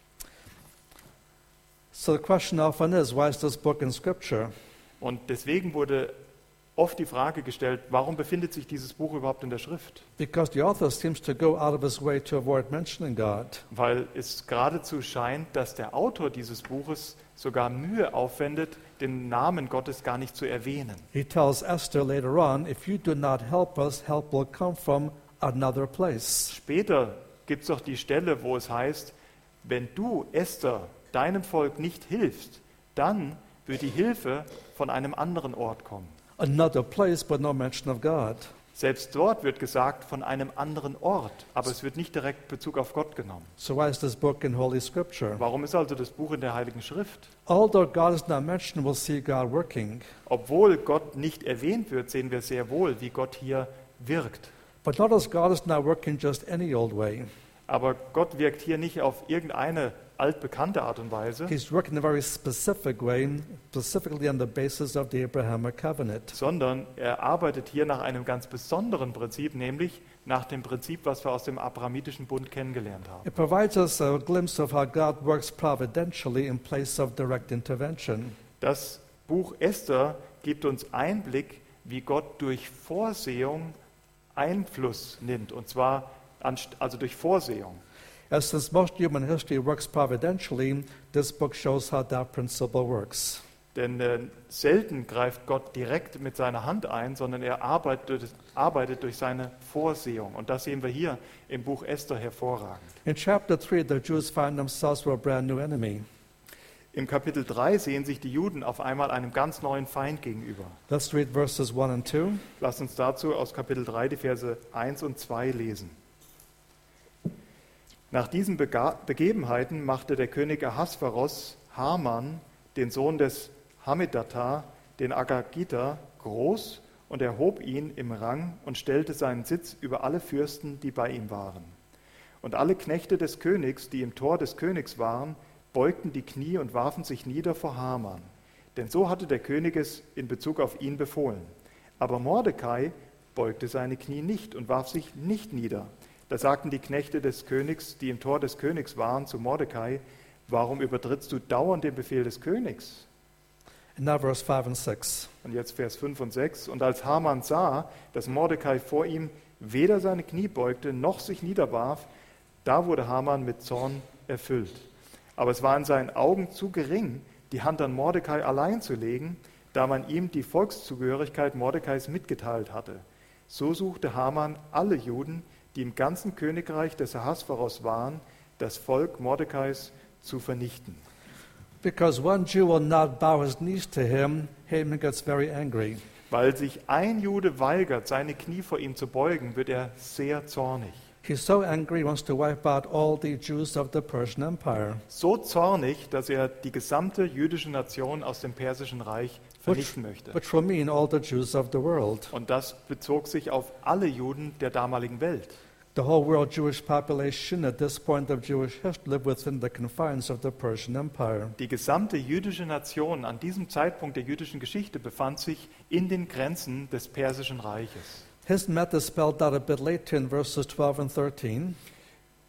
So the question often is, why is this book in Scripture? Und deswegen wurde oft die Frage gestellt, warum befindet sich dieses Buch überhaupt in der Schrift? Because the author seems to go out of his way to avoid mentioning God. Weil es geradezu scheint, dass der Autor dieses Buches sogar Mühe aufwendet, den Namen Gottes gar nicht zu erwähnen. He tells Esther later on, if you do not help us, help will come from another place. Später gibt es doch die Stelle, wo es heißt, wenn du, Esther, deinem Volk nicht hilfst, dann wird die Hilfe von einem anderen Ort kommen. Another place, but no mention of God. Selbst dort wird gesagt von einem anderen Ort, aber es wird nicht direkt Bezug auf Gott genommen. So why is this book in Holy Scripture? Warum ist also das Buch in der Heiligen Schrift? Although God is not mentioned, we'll see God working. Obwohl Gott nicht erwähnt wird, sehen wir sehr wohl, wie Gott hier wirkt. But notice God is not working just any old way. Aber Gott wirkt hier nicht auf irgendeine altbekannte Art und Weise, He's working in a very specific way, specifically on the basis of the Abrahamic covenant. sondern er arbeitet hier nach einem ganz besonderen Prinzip, nämlich nach dem Prinzip, was wir aus dem Abrahamitischen Bund kennengelernt haben. It provides us a glimpse of how God works providentially in place of direct intervention. Das Buch Esther gibt uns Einblick, wie Gott durch Vorsehung Einfluss nimmt, und zwar anst- also durch Vorsehung. As since most human history works providentially, this book shows how that principle works. Denn äh, selten greift Gott direkt mit seiner Hand ein, sondern er arbeitet, arbeitet durch seine Vorsehung. Und das sehen wir hier im Buch Esther hervorragend. In chapter three, the Jews find themselves with a brand new enemy. Im Kapitel drei sehen sich die Juden auf einmal einem ganz neuen Feind gegenüber. Let's read verses one and two. Lasst uns dazu aus Kapitel drei die Verse eins und zwei lesen. Nach diesen Bega- Begebenheiten machte der König Ahasveros Haman, den Sohn des Hammedatha, den Agagiter, groß und erhob ihn im Rang und stellte seinen Sitz über alle Fürsten, die bei ihm waren. Und alle Knechte des Königs, die im Tor des Königs waren, beugten die Knie und warfen sich nieder vor Haman. Denn so hatte der König es in Bezug auf ihn befohlen. Aber Mordekai beugte seine Knie nicht und warf sich nicht nieder. Da sagten die Knechte des Königs, die im Tor des Königs waren, zu Mordekai: Warum übertrittst du dauernd den Befehl des Königs? And now verse five and six. Und jetzt Vers fünf und sechs. Und als Haman sah, dass Mordekai vor ihm weder seine Knie beugte, noch sich niederwarf, da wurde Haman mit Zorn erfüllt. Aber es war in seinen Augen zu gering, die Hand an Mordekai allein zu legen, da man ihm die Volkszugehörigkeit Mordekais mitgeteilt hatte. So suchte Haman alle Juden, die im ganzen Königreich des Ahasveros waren, das Volk Mordekais zu vernichten. Because one Jew will not bow his knees to him, Haman gets very angry. Weil sich ein Jude weigert, seine Knie vor ihm zu beugen, wird er sehr zornig. He's so angry he wants to wipe out all the Jews of the Persian Empire, So zornig, dass er die gesamte jüdische Nation aus dem Persischen Reich vernichten möchte. which will mean all the Jews of the world. Und das bezog sich auf alle Juden der damaligen Welt. The whole world Jewish population at this point of Jewish history lived within the confines of the Persian Empire. Die gesamte jüdische Nation an diesem Zeitpunkt der jüdischen Geschichte befand sich in den Grenzen des Persischen Reiches. His method is spelled out a bit later in verses twelve and thirteen.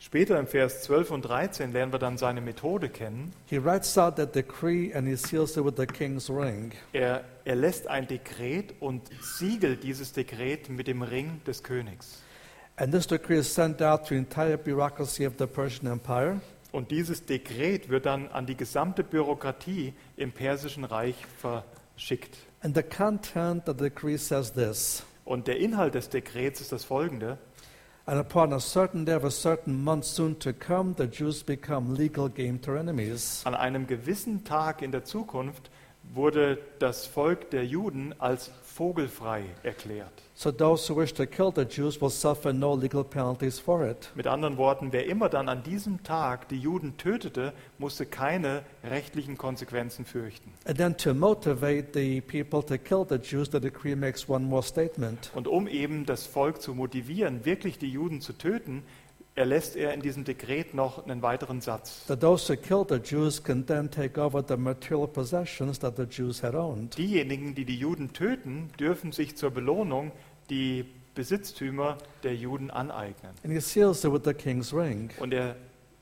Später im Vers zwölf und dreizehn lernen wir dann seine Methode kennen. He writes out the decree and he seals it with the king's ring. Er, er lässt ein Dekret und siegelt dieses Dekret mit dem Ring des Königs. And this decree is sent out to the entire bureaucracy of the Persian Empire. Und dieses Dekret wird dann an die gesamte Bürokratie im Persischen Reich verschickt. And the content of the decree says this: Und der Inhalt des Dekrets ist das folgende. And upon a certain day of a certain month soon to come, the Jews become legal game to enemies. An einem gewissen Tag in der Zukunft wurde das Volk der Juden als vogelfrei erklärt. So those who wish to kill the Jews will suffer no legal penalties for it. Mit anderen Worten, wer immer dann an diesem Tag die Juden tötete, musste keine rechtlichen Konsequenzen fürchten. And then to motivate the people to kill the Jews, the decree makes one more statement. Und um eben das Volk zu motivieren, wirklich die Juden zu töten, erlässt er in diesem Dekret noch einen weiteren Satz. That those who kill the Jews can then take over the material possessions that the Jews had owned. Diejenigen, die die Juden töten, dürfen sich zur Belohnung die Besitztümer der Juden aneignen. And he seals it with the king's ring. Und er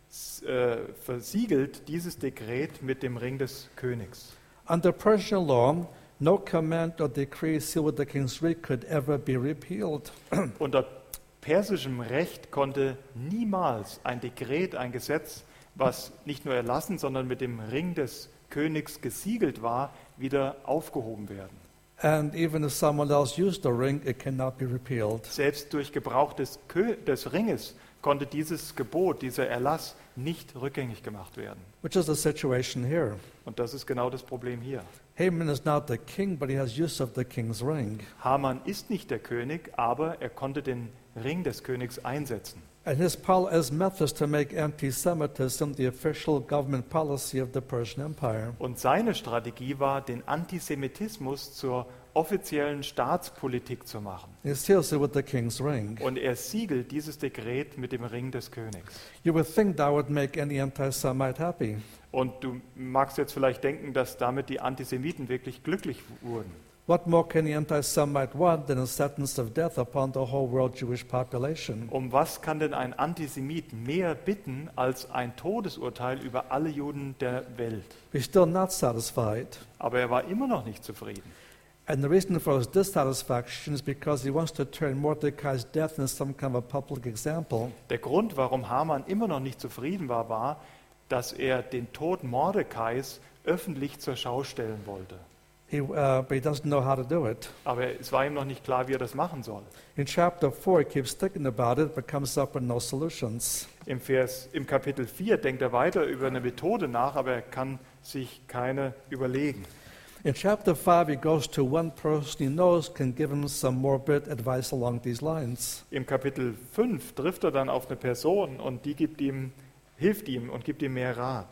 äh, versiegelt dieses Dekret mit dem Ring des Königs. Under Persian law, no command or decree sealed with the king's ring could ever be repealed. Unter persischem Recht konnte niemals ein Dekret, ein Gesetz, was nicht nur erlassen, sondern mit dem Ring des Königs gesiegelt war, wieder aufgehoben werden. And even if someone else used the ring, it cannot be repealed. Selbst durch Gebrauch des, Kö des Ringes konnte dieses Gebot, dieser Erlass nicht rückgängig gemacht werden. Which is the situation here. Und das ist genau das Problem hier. Haman is not the king, but he has use of the king's ring. Haman ist nicht der König, aber er konnte den Ring des Königs einsetzen. And his, pol- his methods to make anti-Semitism the official government policy of the Persian Empire. Und seine Strategie war, den Antisemitismus zur offiziellen Staatspolitik zu machen. He seals it with the king's ring. Und er siegelt dieses Dekret mit dem Ring des Königs. You would think that would make any anti-Semite happy. Und du magst jetzt vielleicht denken, dass damit die Antisemiten wirklich glücklich wurden. What more can the anti-Semite want than a sentence of death upon the whole world Jewish population? Um was kann denn ein Antisemit mehr bitten als ein Todesurteil über alle Juden der Welt? He's still not satisfied. Aber er war immer noch nicht zufrieden. And the reason for his dissatisfaction is because he wants to turn Mordecai's death into some kind of a public example. Der Grund, warum Haman immer noch nicht zufrieden war, war, dass er den Tod Mordecais öffentlich zur Schau stellen wollte. He, uh, but he doesn't know how to do it. Aber es war ihm noch nicht klar, wie er das machen soll. In chapter four, he keeps thinking about it, but comes up with no solutions. Im, Vers, im Kapitel vier denkt er weiter über eine Methode nach, aber er kann sich keine überlegen. In chapter five, he goes to one person he knows can give him some morbid advice along these lines. Im Kapitel fünf trifft er dann auf eine Person und die gibt ihm, hilft ihm und gibt ihm mehr Rat.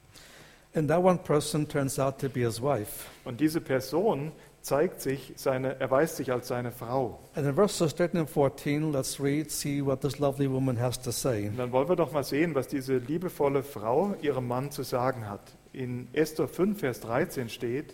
And that one person turns out to be his wife. Und diese Person zeigt sich, seine, erweist sich als seine Frau. And in verses thirteen and fourteen, let's read, see what this lovely woman has to say. Und dann wollen wir doch mal sehen, was diese liebevolle Frau ihrem Mann zu sagen hat. In Esther fünf, Vers dreizehn steht: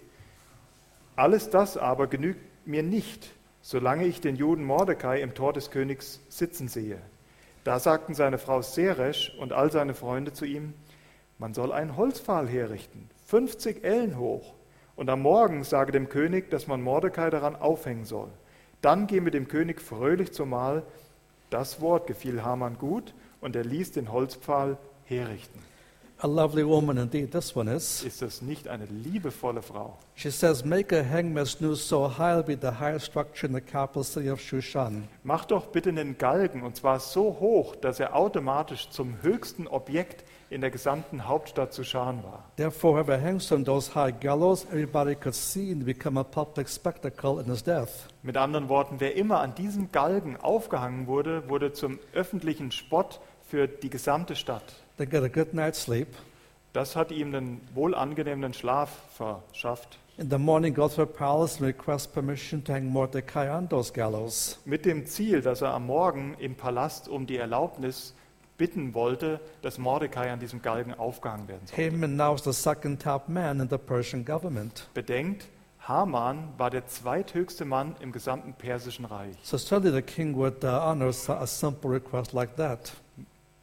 Alles das aber genügt mir nicht, solange ich den Juden Mordecai im Tor des Königs sitzen sehe. Da sagten seine Frau Zeresh und all seine Freunde zu ihm: Man soll einen Holzpfahl herrichten, fünfzig Ellen hoch, und am Morgen sage dem König, dass man Mordecai daran aufhängen soll. Dann gehen wir dem König fröhlich zur Mahl. Das Wort gefiel Haman gut, und er ließ den Holzpfahl herrichten. A lovely woman indeed, this one is. Ist das nicht eine liebevolle Frau? She says, make a hangman's noose so high it'll be the highest structure in the capital city of Shushan. Mach doch bitte einen Galgen, und zwar so hoch, dass er automatisch zum höchsten Objekt in der gesamten Hauptstadt Shushan war. Therefore, whoever hangs on those high gallows, everybody could see and become a public spectacle in his death. Mit anderen Worten, wer immer an diesem Galgen aufgehangen wurde, wurde zum öffentlichen Spott für die gesamte Stadt. They get a good night's sleep. Das hat ihm einen wohlangenehmen Schlaf verschafft. In the morning, go to the palace and request permission to hang Mordecai on those gallows. Mit dem Ziel, dass er am Morgen im Palast um die Erlaubnis bitten wollte, dass Mordecai an diesem Galgen aufgehangen werden soll. Haman now is the second top man in the Persian government. Bedenkt, Haman war der zweithöchste Mann im gesamten persischen Reich. So certainly the king would uh, honor a simple request like that.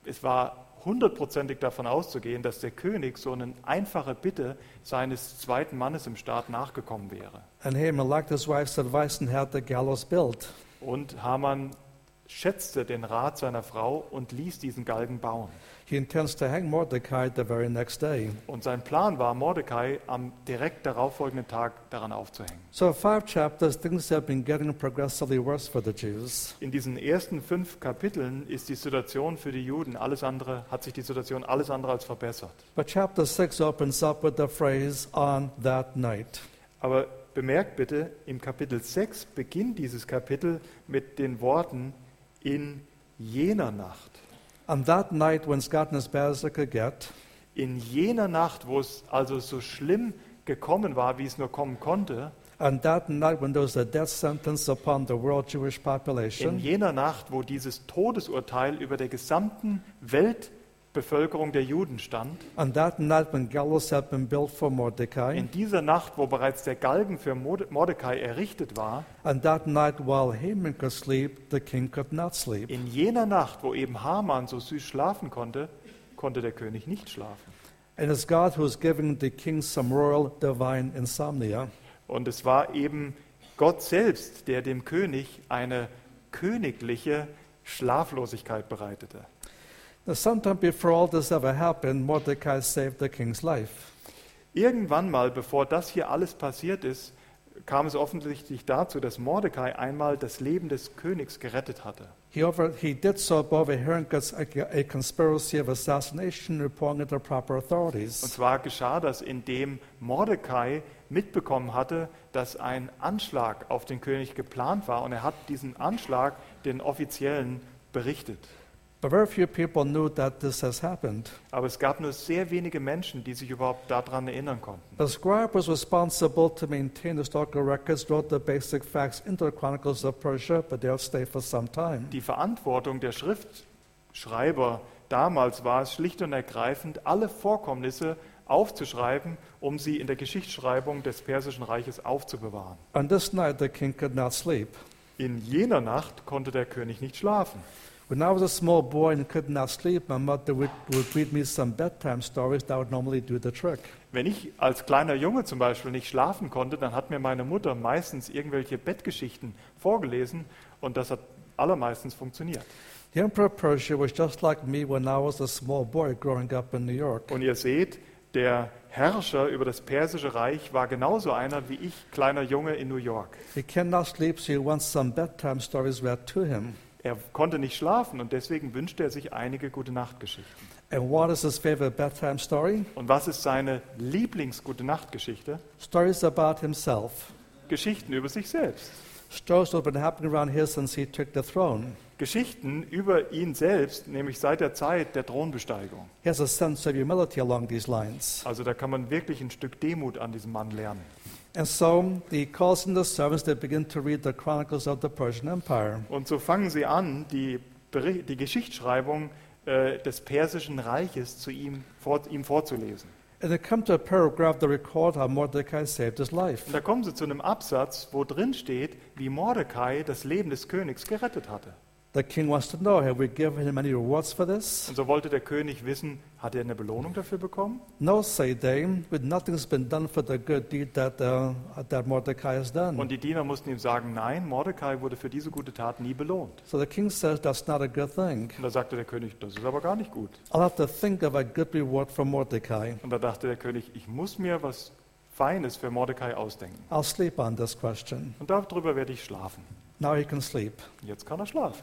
es war hundertprozentig davon auszugehen, dass der König so eine einfache Bitte seines zweiten Mannes im Staat nachgekommen wäre. And Haman liked his wife's advice and had the gallows built. Und Haman schätzte den Rat seiner Frau und ließ diesen Galgen bauen. He intends to hang Mordecai the very next day. Und sein Plan war, Mordecai am direkt darauffolgenden Tag daran aufzuhängen. So, five chapters, things have been getting progressively worse for the Jews. In diesen ersten fünf Kapiteln ist die Situation für die Juden alles andere, hat sich die Situation alles andere als verbessert. But chapter six opens up with the phrase, on that night. Aber bemerkt bitte, im Kapitel sechs beginnt dieses Kapitel mit den Worten in jener Nacht. On that night, when it's gotten as bad as it could get, In jener Nacht, wo es also so schlimm gekommen war, wie es nur kommen konnte, on that night when there was a death sentence upon the world Jewish in population, jener Nacht, wo dieses Todesurteil über der gesamten Weltbevölkerung der Juden stand, on that night when gallows had been built for Mordecai, in dieser Nacht, wo bereits der Galgen für Morde- Mordecai errichtet war, on that night while Haman could sleep, the king could not sleep. in jener Nacht, wo eben Haman so süß schlafen konnte, konnte der König nicht schlafen. And it's God who is giving the king some royal divine insomnia. Und es war eben Gott selbst, der dem König eine königliche Schlaflosigkeit bereitete. Now, sometime before all this ever happened, Mordecai saved the king's life. Irgendwann mal, bevor das hier alles passiert ist, kam es offensichtlich dazu, dass Mordecai einmal das Leben des Königs gerettet hatte. He, over, he did so by overhearing a, a conspiracy of assassination, reporting it to proper Und authorities. zwar geschah das, indem Mordecai mitbekommen hatte, dass ein Anschlag auf den König geplant war, und er hat diesen Anschlag den Offiziellen berichtet. But very few people knew that this has happened. Aber es gab nur sehr wenige Menschen, die sich überhaupt daran erinnern konnten. The scribe was responsible to maintain historical records, wrote the basic facts into the Chronicles of Persia, but they'll stay for some time. Die Verantwortung der Schriftschreiber damals war es schlicht und ergreifend, alle Vorkommnisse aufzuschreiben, um sie in der Geschichtsschreibung des Persischen Reiches aufzubewahren. On this night, the king could not sleep. In jener Nacht konnte der König nicht schlafen. When I was a small boy and could not sleep, my mother would, would read me some bedtime stories that would normally do the trick. Wenn ich als kleiner Junge zum Beispiel nicht schlafen konnte, dann hat mir meine Mutter meistens irgendwelche Bettgeschichten vorgelesen, und das hat allermeistens funktioniert. The Emperor of Persia was just like me when I was a small boy growing up in New York. Und ihr seht, der Herrscher über das Persische Reich war genauso einer wie ich, kleiner Junge in New York. He cannot sleep, so he wants some bedtime stories read to him. Er konnte nicht schlafen, und deswegen wünschte er sich einige Gute-Nacht-Geschichten. And what is his favorite bedtime story? Und was ist seine Lieblings-Gute-Nacht-Geschichte? Stories about himself. Geschichten über sich selbst. Stories that have been happening around here since he took the throne. Geschichten über ihn selbst, nämlich seit der Zeit der Thronbesteigung. He has a sense of humility along these lines. Also da kann man wirklich ein Stück Demut an diesem Mann lernen. And so he calls in the servants, they begin to read the chronicles of the Persian Empire. Und so fangen sie an, die, Beri- die Geschichtsschreibung äh, des Persischen Reiches zu ihm, vor, ihm vorzulesen. And they come to a paragraph that record how Mordecai saved his life. Und da kommen sie zu einem Absatz, wo drin steht, wie Mordecai das Leben des Königs gerettet hatte. The king wants to know, have we given him any rewards for this? Und so wollte der König wissen, hat er eine Belohnung dafür bekommen? No, say they, but nothing's been done for the good deed that, uh, that Mordecai has done. Und die Diener mussten ihm sagen, nein, Mordecai wurde für diese gute Tat nie belohnt. So the king says that's not a good thing. Und da sagte der König, das ist aber gar nicht gut. I'll have to think of a good reward for Mordecai. Und da dachte der König, ich muss mir was Feines für Mordecai ausdenken. I'll sleep on this question. Und darüber werde ich schlafen. Now he can sleep. Jetzt kann er schlafen.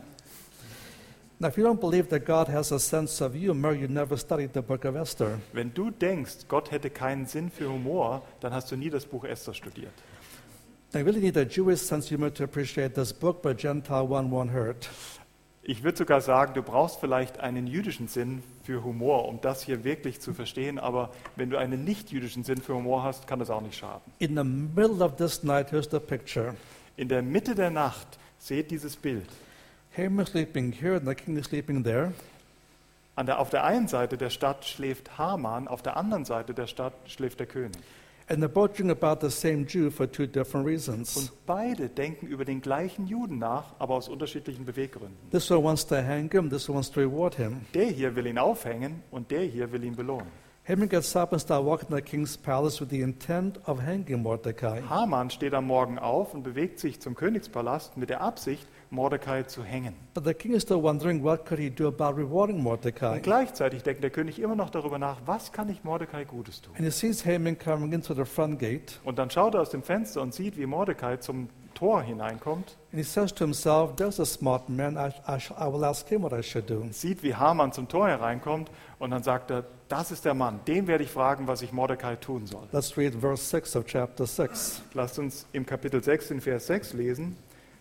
Now, if you don't believe that God has a sense of humor, you never studied the book of Esther. Wenn du denkst, Gott hätte keinen Sinn für Humor, dann hast du nie das Buch Esther studiert. Now, you really need a Jewish sense of humor to appreciate this book, but Gentile one won't hurt. Ich würde sogar sagen, du brauchst vielleicht einen jüdischen Sinn für Humor, um das hier wirklich zu verstehen, aber wenn du einen nicht-jüdischen Sinn für Humor hast, kann das auch nicht schaden. In the middle of this night, here's the picture. In der Mitte der Nacht, seht dieses Bild. Haman is sleeping here and the king is sleeping there. An der, auf der einen Seite der Stadt schläft Haman, auf der anderen Seite der Stadt schläft der König. And they're both dreaming about the same Jew for two different reasons. Und beide denken über den gleichen Juden nach, aber aus unterschiedlichen Beweggründen. This one wants to hang him, this one wants to reward him. Der hier will ihn aufhängen und der hier will ihn belohnen. Haman gets up and starts walking to the king's palace with the intent of hanging Mordecai. Haman steht am Morgen auf und bewegt sich zum Königspalast mit der Absicht, Mordecai zu hängen. But the king is still wondering what could he do about rewarding Mordecai. Und gleichzeitig denkt der König immer noch darüber nach, was kann ich Mordecai Gutes tun? And he sees Haman coming into the front gate, Und dann schaut er aus dem Fenster und sieht, wie Mordecai zum Tor hineinkommt, and he says to himself, there's a smart man, I, I, sh- I will ask him what I should do. sieht, wie Haman zum Tor hereinkommt und dann sagt er, das ist der Mann, den werde ich fragen, was ich Mordecai tun soll. Let's read verse six of chapter six. Lasst uns im Kapitel sechs, in Vers sechs lesen.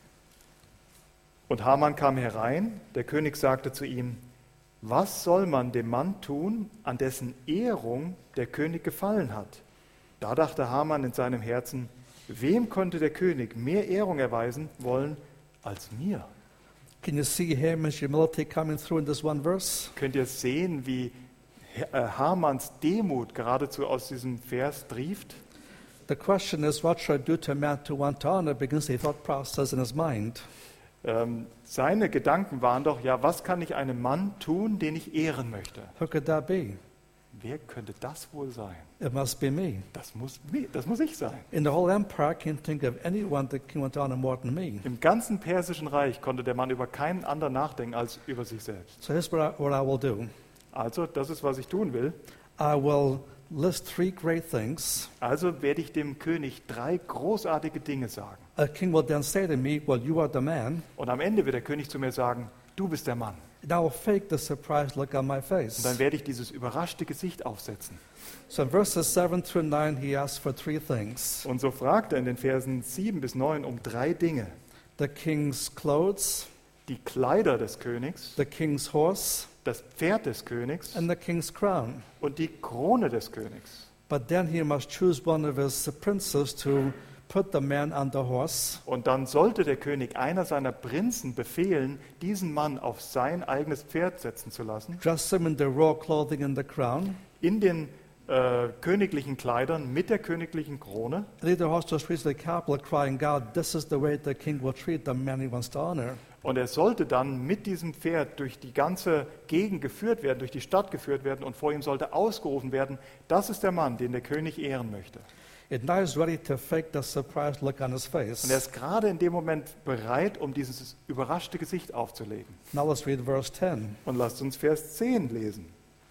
Und Haman kam herein, der König sagte zu ihm, was soll man dem Mann tun, an dessen Ehrung der König gefallen hat? Da dachte Haman in seinem Herzen, wem konnte der König mehr Ehrung erweisen wollen als mir? Can you see Haman's humility coming through in this one verse? Könnt ihr sehen, wie äh, Hamans Demut geradezu aus diesem Vers trieft? The question is, what should I do to a man to want to honor begins the thought process in his mind. Ähm, seine Gedanken waren doch, ja, was kann ich einem Mann tun, den ich ehren möchte? Who could that be? Wer könnte das wohl sein? It must be me. Das muss, mi- das muss ich sein. In the whole empire, I can't think of anyone that can want to honor more than me. Im ganzen persischen Reich konnte der Mann über keinen anderen nachdenken als über sich selbst. So here's what I, what I will do. Also, das ist, was ich tun will. I will list three great things. Also werde ich dem König drei großartige Dinge sagen. A king will then say to me, well, you are the man. Und am Ende wird der König zu mir sagen, du bist der Mann. And I will fake the surprised look on my Und face. dann werde ich dieses überraschte Gesicht aufsetzen. So in verses seven through nine, he asks for three things. Und so fragt er in den Versen sieben bis neun um drei Dinge. The king's clothes, Die Kleider des Königs, the king's horse, das Pferd des Königs and the king's crown. und die Krone des Königs. But then he must choose one of his princes to put the man on the horse. Und dann sollte der König einer seiner Prinzen befehlen, diesen Mann auf sein eigenes Pferd setzen zu lassen, Dress him in the royal clothing and the crown. in den äh, königlichen Kleidern mit der königlichen Krone. Lead the horse to the streets of the capital, crying out, this is the way the king will treat the man he wants to honor. Und er sollte dann mit diesem Pferd durch die ganze Gegend geführt werden, durch die Stadt geführt werden und vor ihm sollte ausgerufen werden, das ist der Mann, den der König ehren möchte. And now he's ready to fake the surprised look on his Und er face. ist gerade in dem Moment bereit, um dieses überraschte Gesicht aufzulegen. Now let's read verse ten. Und lasst uns Vers zehn lesen.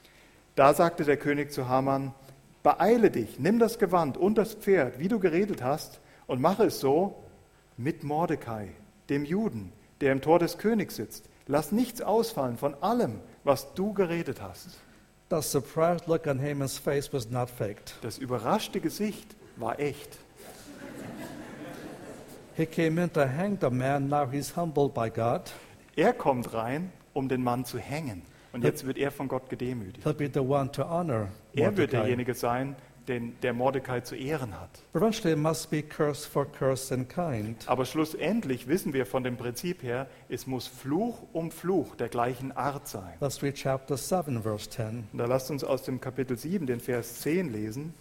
Da sagte der König zu Haman, beeile dich, nimm das Gewand und das Pferd, wie du geredet hast, und mache es so mit Mordecai, dem Juden, der im Tor des Königs sitzt. Lass nichts ausfallen von allem, was du geredet hast. The surprised look on Haman's face was not faked. Das überraschte Gesicht war echt. He came in to hang the man, now he's humbled by God. Er kommt rein, um den Mann zu hängen. Und jetzt wird er von Gott gedemütigt. He'll be the one to honor Er wird Mordecai. derjenige sein, den der Mordecai zu ehren hat. Eventually it must be curse for curse in kind. Aber schlussendlich wissen wir von dem Prinzip her, es muss Fluch um Fluch der gleichen Art sein. Let's read chapter seven, verse ten. Und da lasst uns aus dem Kapitel sieben, den Vers zehn lesen.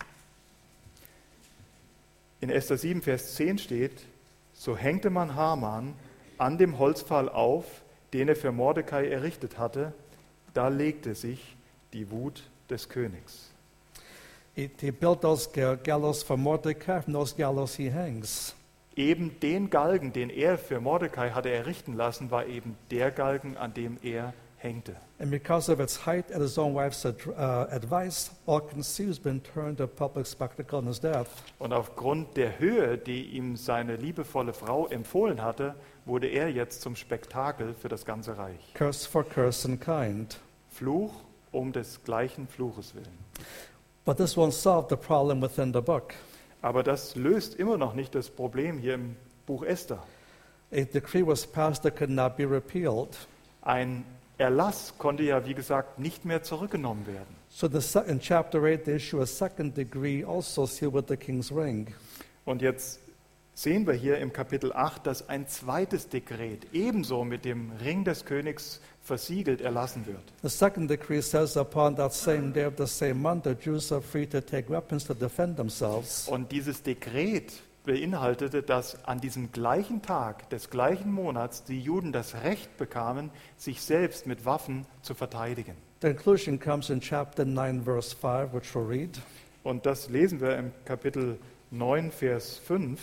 In Esther sieben, Vers zehn steht, so hängte man Haman an dem Holzpfahl auf, den er für Mordecai errichtet hatte. Da legte sich die Wut des Königs. He, he built those ga- gallows for Mordecai, from those gallows he hangs. Eben den Galgen, den er für Mordecai hatte errichten lassen, war eben der Galgen, an dem er hängte. And because of its height and his own wife's ad- uh, advice, all can see who's been turned a public spectacle in his death. Und aufgrund der Höhe, die ihm seine liebevolle Frau empfohlen hatte, wurde er jetzt zum Spektakel für das ganze Reich. Curse for curse in kind. Fluch um des gleichen Fluches willen. But this won't solve the problem within the book. Aber das löst immer noch nicht das Problem hier im Buch Esther. A decree was passed that could not be repealed. Ein Erlass konnte ja, wie gesagt, nicht mehr zurückgenommen werden. So the se- in chapter eight, they issue a second decree also sealed with the king's ring. Und jetzt sehen wir hier im Kapitel acht, dass ein zweites Dekret ebenso mit dem Ring des Königs versiegelt erlassen wird. The second decree says, upon that same day of the same month, the Jews are free to take weapons to defend themselves. Und dieses Dekret beinhaltete, dass an diesem gleichen Tag des gleichen Monats die Juden das Recht bekamen, sich selbst mit Waffen zu verteidigen. The inclusion comes in chapter nine, verse five, which we'll read. Und das lesen wir im Kapitel neun, Vers fünf.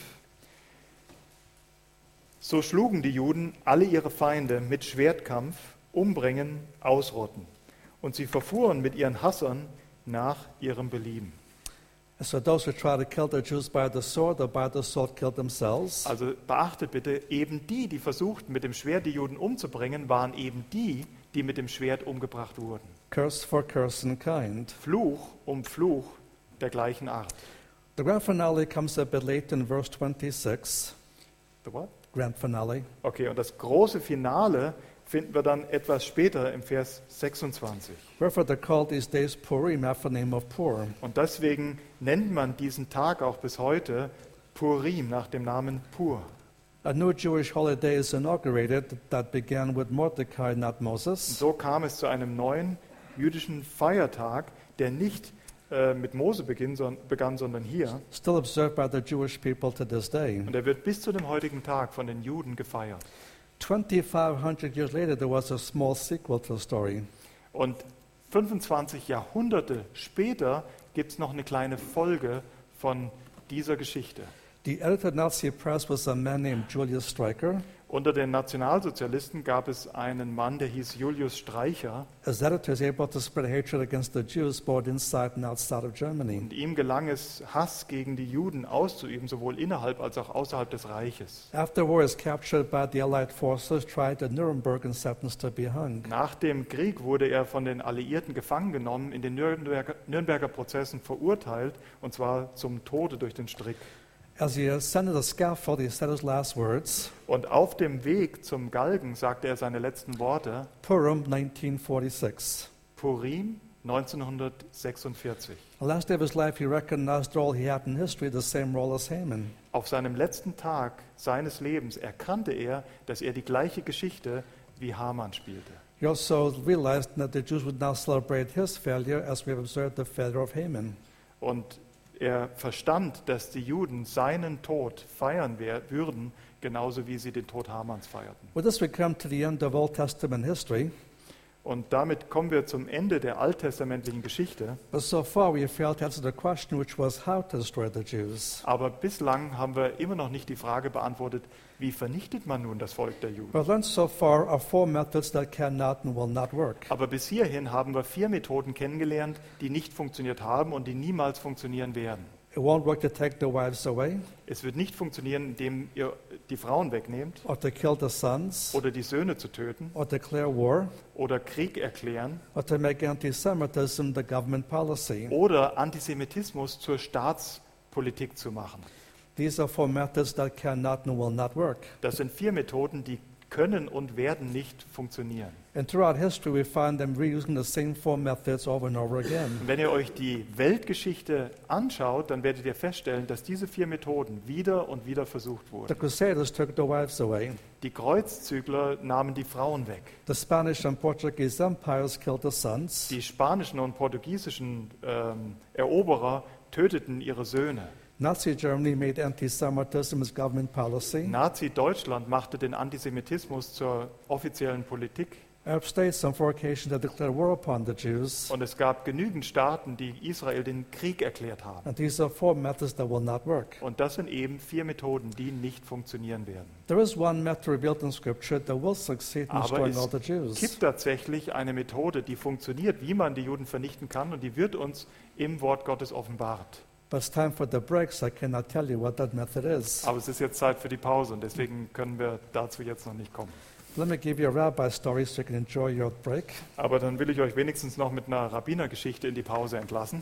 So schlugen die Juden alle ihre Feinde mit Schwertkampf, umbringen, ausrotten. Und sie verfuhren mit ihren Hassern nach ihrem Belieben. And so those who try to kill the Jews by the sword or by the sword killed themselves. Also beachtet bitte, eben die, die versuchten, mit dem Schwert die Juden umzubringen, waren eben die, die mit dem Schwert umgebracht wurden. Curse for curse in kind. Fluch um Fluch der gleichen Art. The grand finale comes a bit late in verse twenty-six. The what? Grand finale. Okay, und das große Finale finden wir dann etwas später im Vers sechsundzwanzig. Wherefore they're called these days Purim, after the name of Pur. Und deswegen nennt man diesen Tag auch bis heute Purim, nach dem Namen Pur. A new Jewish holiday is inaugurated that began with Mordecai, not Und Moses. so kam es zu einem neuen jüdischen Feiertag, der nicht äh, mit Mose beginn, son, begann, sondern hier. Still observed by the Jewish people to this day. Und er wird bis zu dem heutigen Tag von den Juden gefeiert. twenty-five hundred years later, there was a small sequel to the story. Und fünfundzwanzig Jahrhunderte später gibt es noch eine kleine Folge von dieser Geschichte. The editor of Nazi press was a man named Julius Streicher. Unter den Nationalsozialisten gab es einen Mann, der hieß Julius Streicher. As editor, he was able to spread hatred against the Jews both inside and outside of Germany. Und ihm gelang es, Hass gegen die Juden auszuüben, sowohl innerhalb als auch außerhalb des Reiches. After war, he was captured by the Allied forces, tried at Nuremberg, and sentenced to be hung. Nach dem Krieg wurde er von den Alliierten gefangen genommen, in den Nürnberger, Nürnberger Prozessen verurteilt, und zwar zum Tode durch den Strick. As he ascended the scaffold, he said his last words, Und auf dem Weg zum Galgen sagte er seine letzten Worte, Purim, nineteen forty-six. Purim neunzehnhundertsechsundvierzig. The last day of his life, he recognized the role he had in history, the same role as Haman. Auf seinem letzten Tag seines Lebens erkannte er, dass er die gleiche Geschichte wie Haman spielte. He also realized that the Jews would now celebrate his failure as we have observed the failure of Haman. Und er verstand, dass die Juden seinen Tod feiern wer- würden, genauso wie sie den Tod Hamans feierten. With this, we come to the end of Old Testament history. Und damit kommen wir zum Ende der alttestamentlichen Geschichte. But so far, we have failed to answer the question, which was how to destroy the Jews. Aber bislang haben wir immer noch nicht die Frage beantwortet, wie vernichtet man nun das Volk der Juden? We've learned so far are four methods that cannot and will not work. Aber bis hierhin haben wir vier Methoden kennengelernt, die nicht funktioniert haben und die niemals funktionieren werden. It won't work to take the wives away, Es wird nicht funktionieren, indem ihr die Frauen wegnehmt or to kill the sons, oder die Söhne zu töten or declare war, oder Krieg erklären or to make anti-Semitism the government policy. oder Antisemitismus zur Staatspolitik zu machen. These are four methods that cannot and will not work. Das sind vier Methoden, die können und werden nicht funktionieren. And throughout history, we find them reusing the same four methods over and over again. Und wenn ihr euch die Weltgeschichte anschaut, dann werdet ihr feststellen, dass diese vier Methoden wieder und wieder versucht The wurden. Crusaders took the wives away. Die Kreuzzügler nahmen die Frauen weg. The Spanish and Portuguese empires killed the sons. Die spanischen und portugiesischen ähm, Eroberer töteten ihre Söhne. Nazi Germany made anti-Semitism its government policy. Nazi-Deutschland machte den Antisemitismus zur offiziellen Politik. Arab states on four occasions have declared war upon the Jews. Und es gab genügend Staaten, die Israel den Krieg erklärt haben. And these are four methods that will not work. Und das sind eben vier Methoden, die nicht funktionieren werden. There is one method revealed in Scripture that will succeed in Aber destroying es all the Jews. gibt tatsächlich eine Methode, die funktioniert, wie man die Juden vernichten kann, und die wird uns im Wort Gottes offenbart. But it's time for the break, so I cannot tell you what that method is. Aber es ist jetzt Zeit für die Pause und deswegen können wir dazu jetzt noch nicht kommen. Let me give you a rabbi story so you can enjoy your break. Aber dann will ich euch wenigstens noch mit einer Rabbinergeschichte in die Pause entlassen.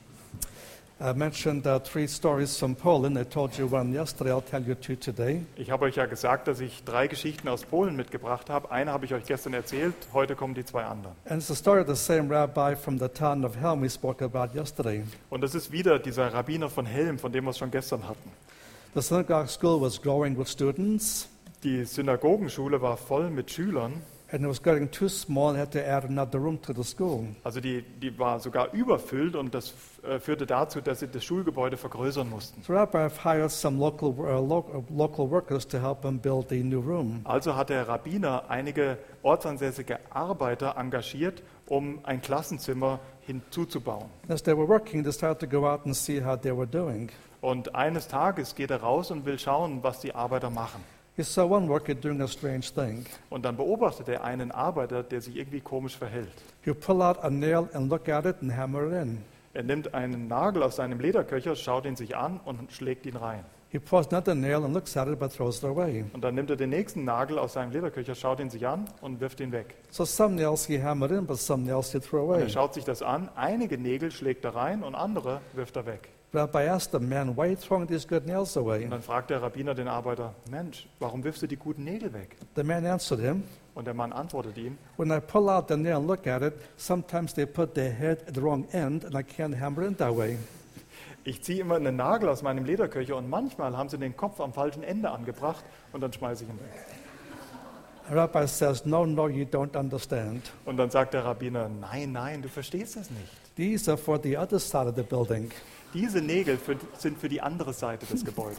I mentioned uh, three stories from Poland. I told you one yesterday. I'll tell you two today. Ich habe euch ja gesagt, dass ich drei Geschichten aus Polen mitgebracht habe. Eine habe ich euch gestern erzählt, heute kommen die zwei anderen. And it's the story of the same rabbi from the town of Helm we spoke about yesterday. Und das ist wieder dieser Rabbiner von Helm, von dem wir es schon gestern hatten. The synagogue school was growing with students, Die Synagogenschule war voll mit Schülern. and it was getting too small and had to add another room to the school. Also die, die war sogar überfüllt und das äh, führte dazu, dass sie das Schulgebäude vergrößern mussten. So Rabbi hired some local, uh, lo- uh, local workers to help him build the new room. Also hat der Rabbiner einige ortsansässige Arbeiter engagiert, um ein Klassenzimmer hinzuzubauen. As they were working, they started to go out and see how they were doing. Und eines Tages geht er raus und will schauen, was die Arbeiter machen. He saw one worker doing a strange thing. Und dann beobachtet er einen Arbeiter, der sich irgendwie komisch verhält. You pull out a nail and look at it and hammer it in. Er nimmt einen Nagel aus seinem Lederköcher, schaut ihn sich an und schlägt ihn rein. He pulls another nail and looks at it but throws it away. Und dann nimmt er den nächsten Nagel aus seinem Lederköcher, schaut ihn sich an und wirft ihn weg. So some nails he hammered in, but some nails he threw Und er away. schaut sich das an, einige Nägel schlägt er rein und andere wirft er weg. Rabbi asked the man, why are you throwing these good nails away? Und dann fragt der Rabbiner den Arbeiter, Mensch, warum wirfst du die guten Nägel weg? The man answered him, Und der Mann antwortet ihm, when I pull out the nail and look at it, sometimes they put their head at the wrong end and I can't hammer it in that way. ich ziehe immer einen Nagel aus meinem Lederköcher und manchmal haben sie den Kopf am falschen Ende angebracht und dann schmeiße ich ihn weg. Rabbi says, no, no, you don't understand. Und dann sagt der Rabbiner, nein, nein, du verstehst das nicht. These are for the other side of the building. Diese Nägel für, sind für die andere Seite des Gebäudes.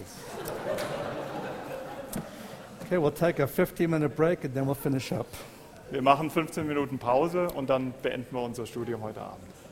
Okay, we'll take a fifteen minute break and then we'll finish up. Wir machen fünfzehn Minuten Pause und dann beenden wir unser Studium heute Abend.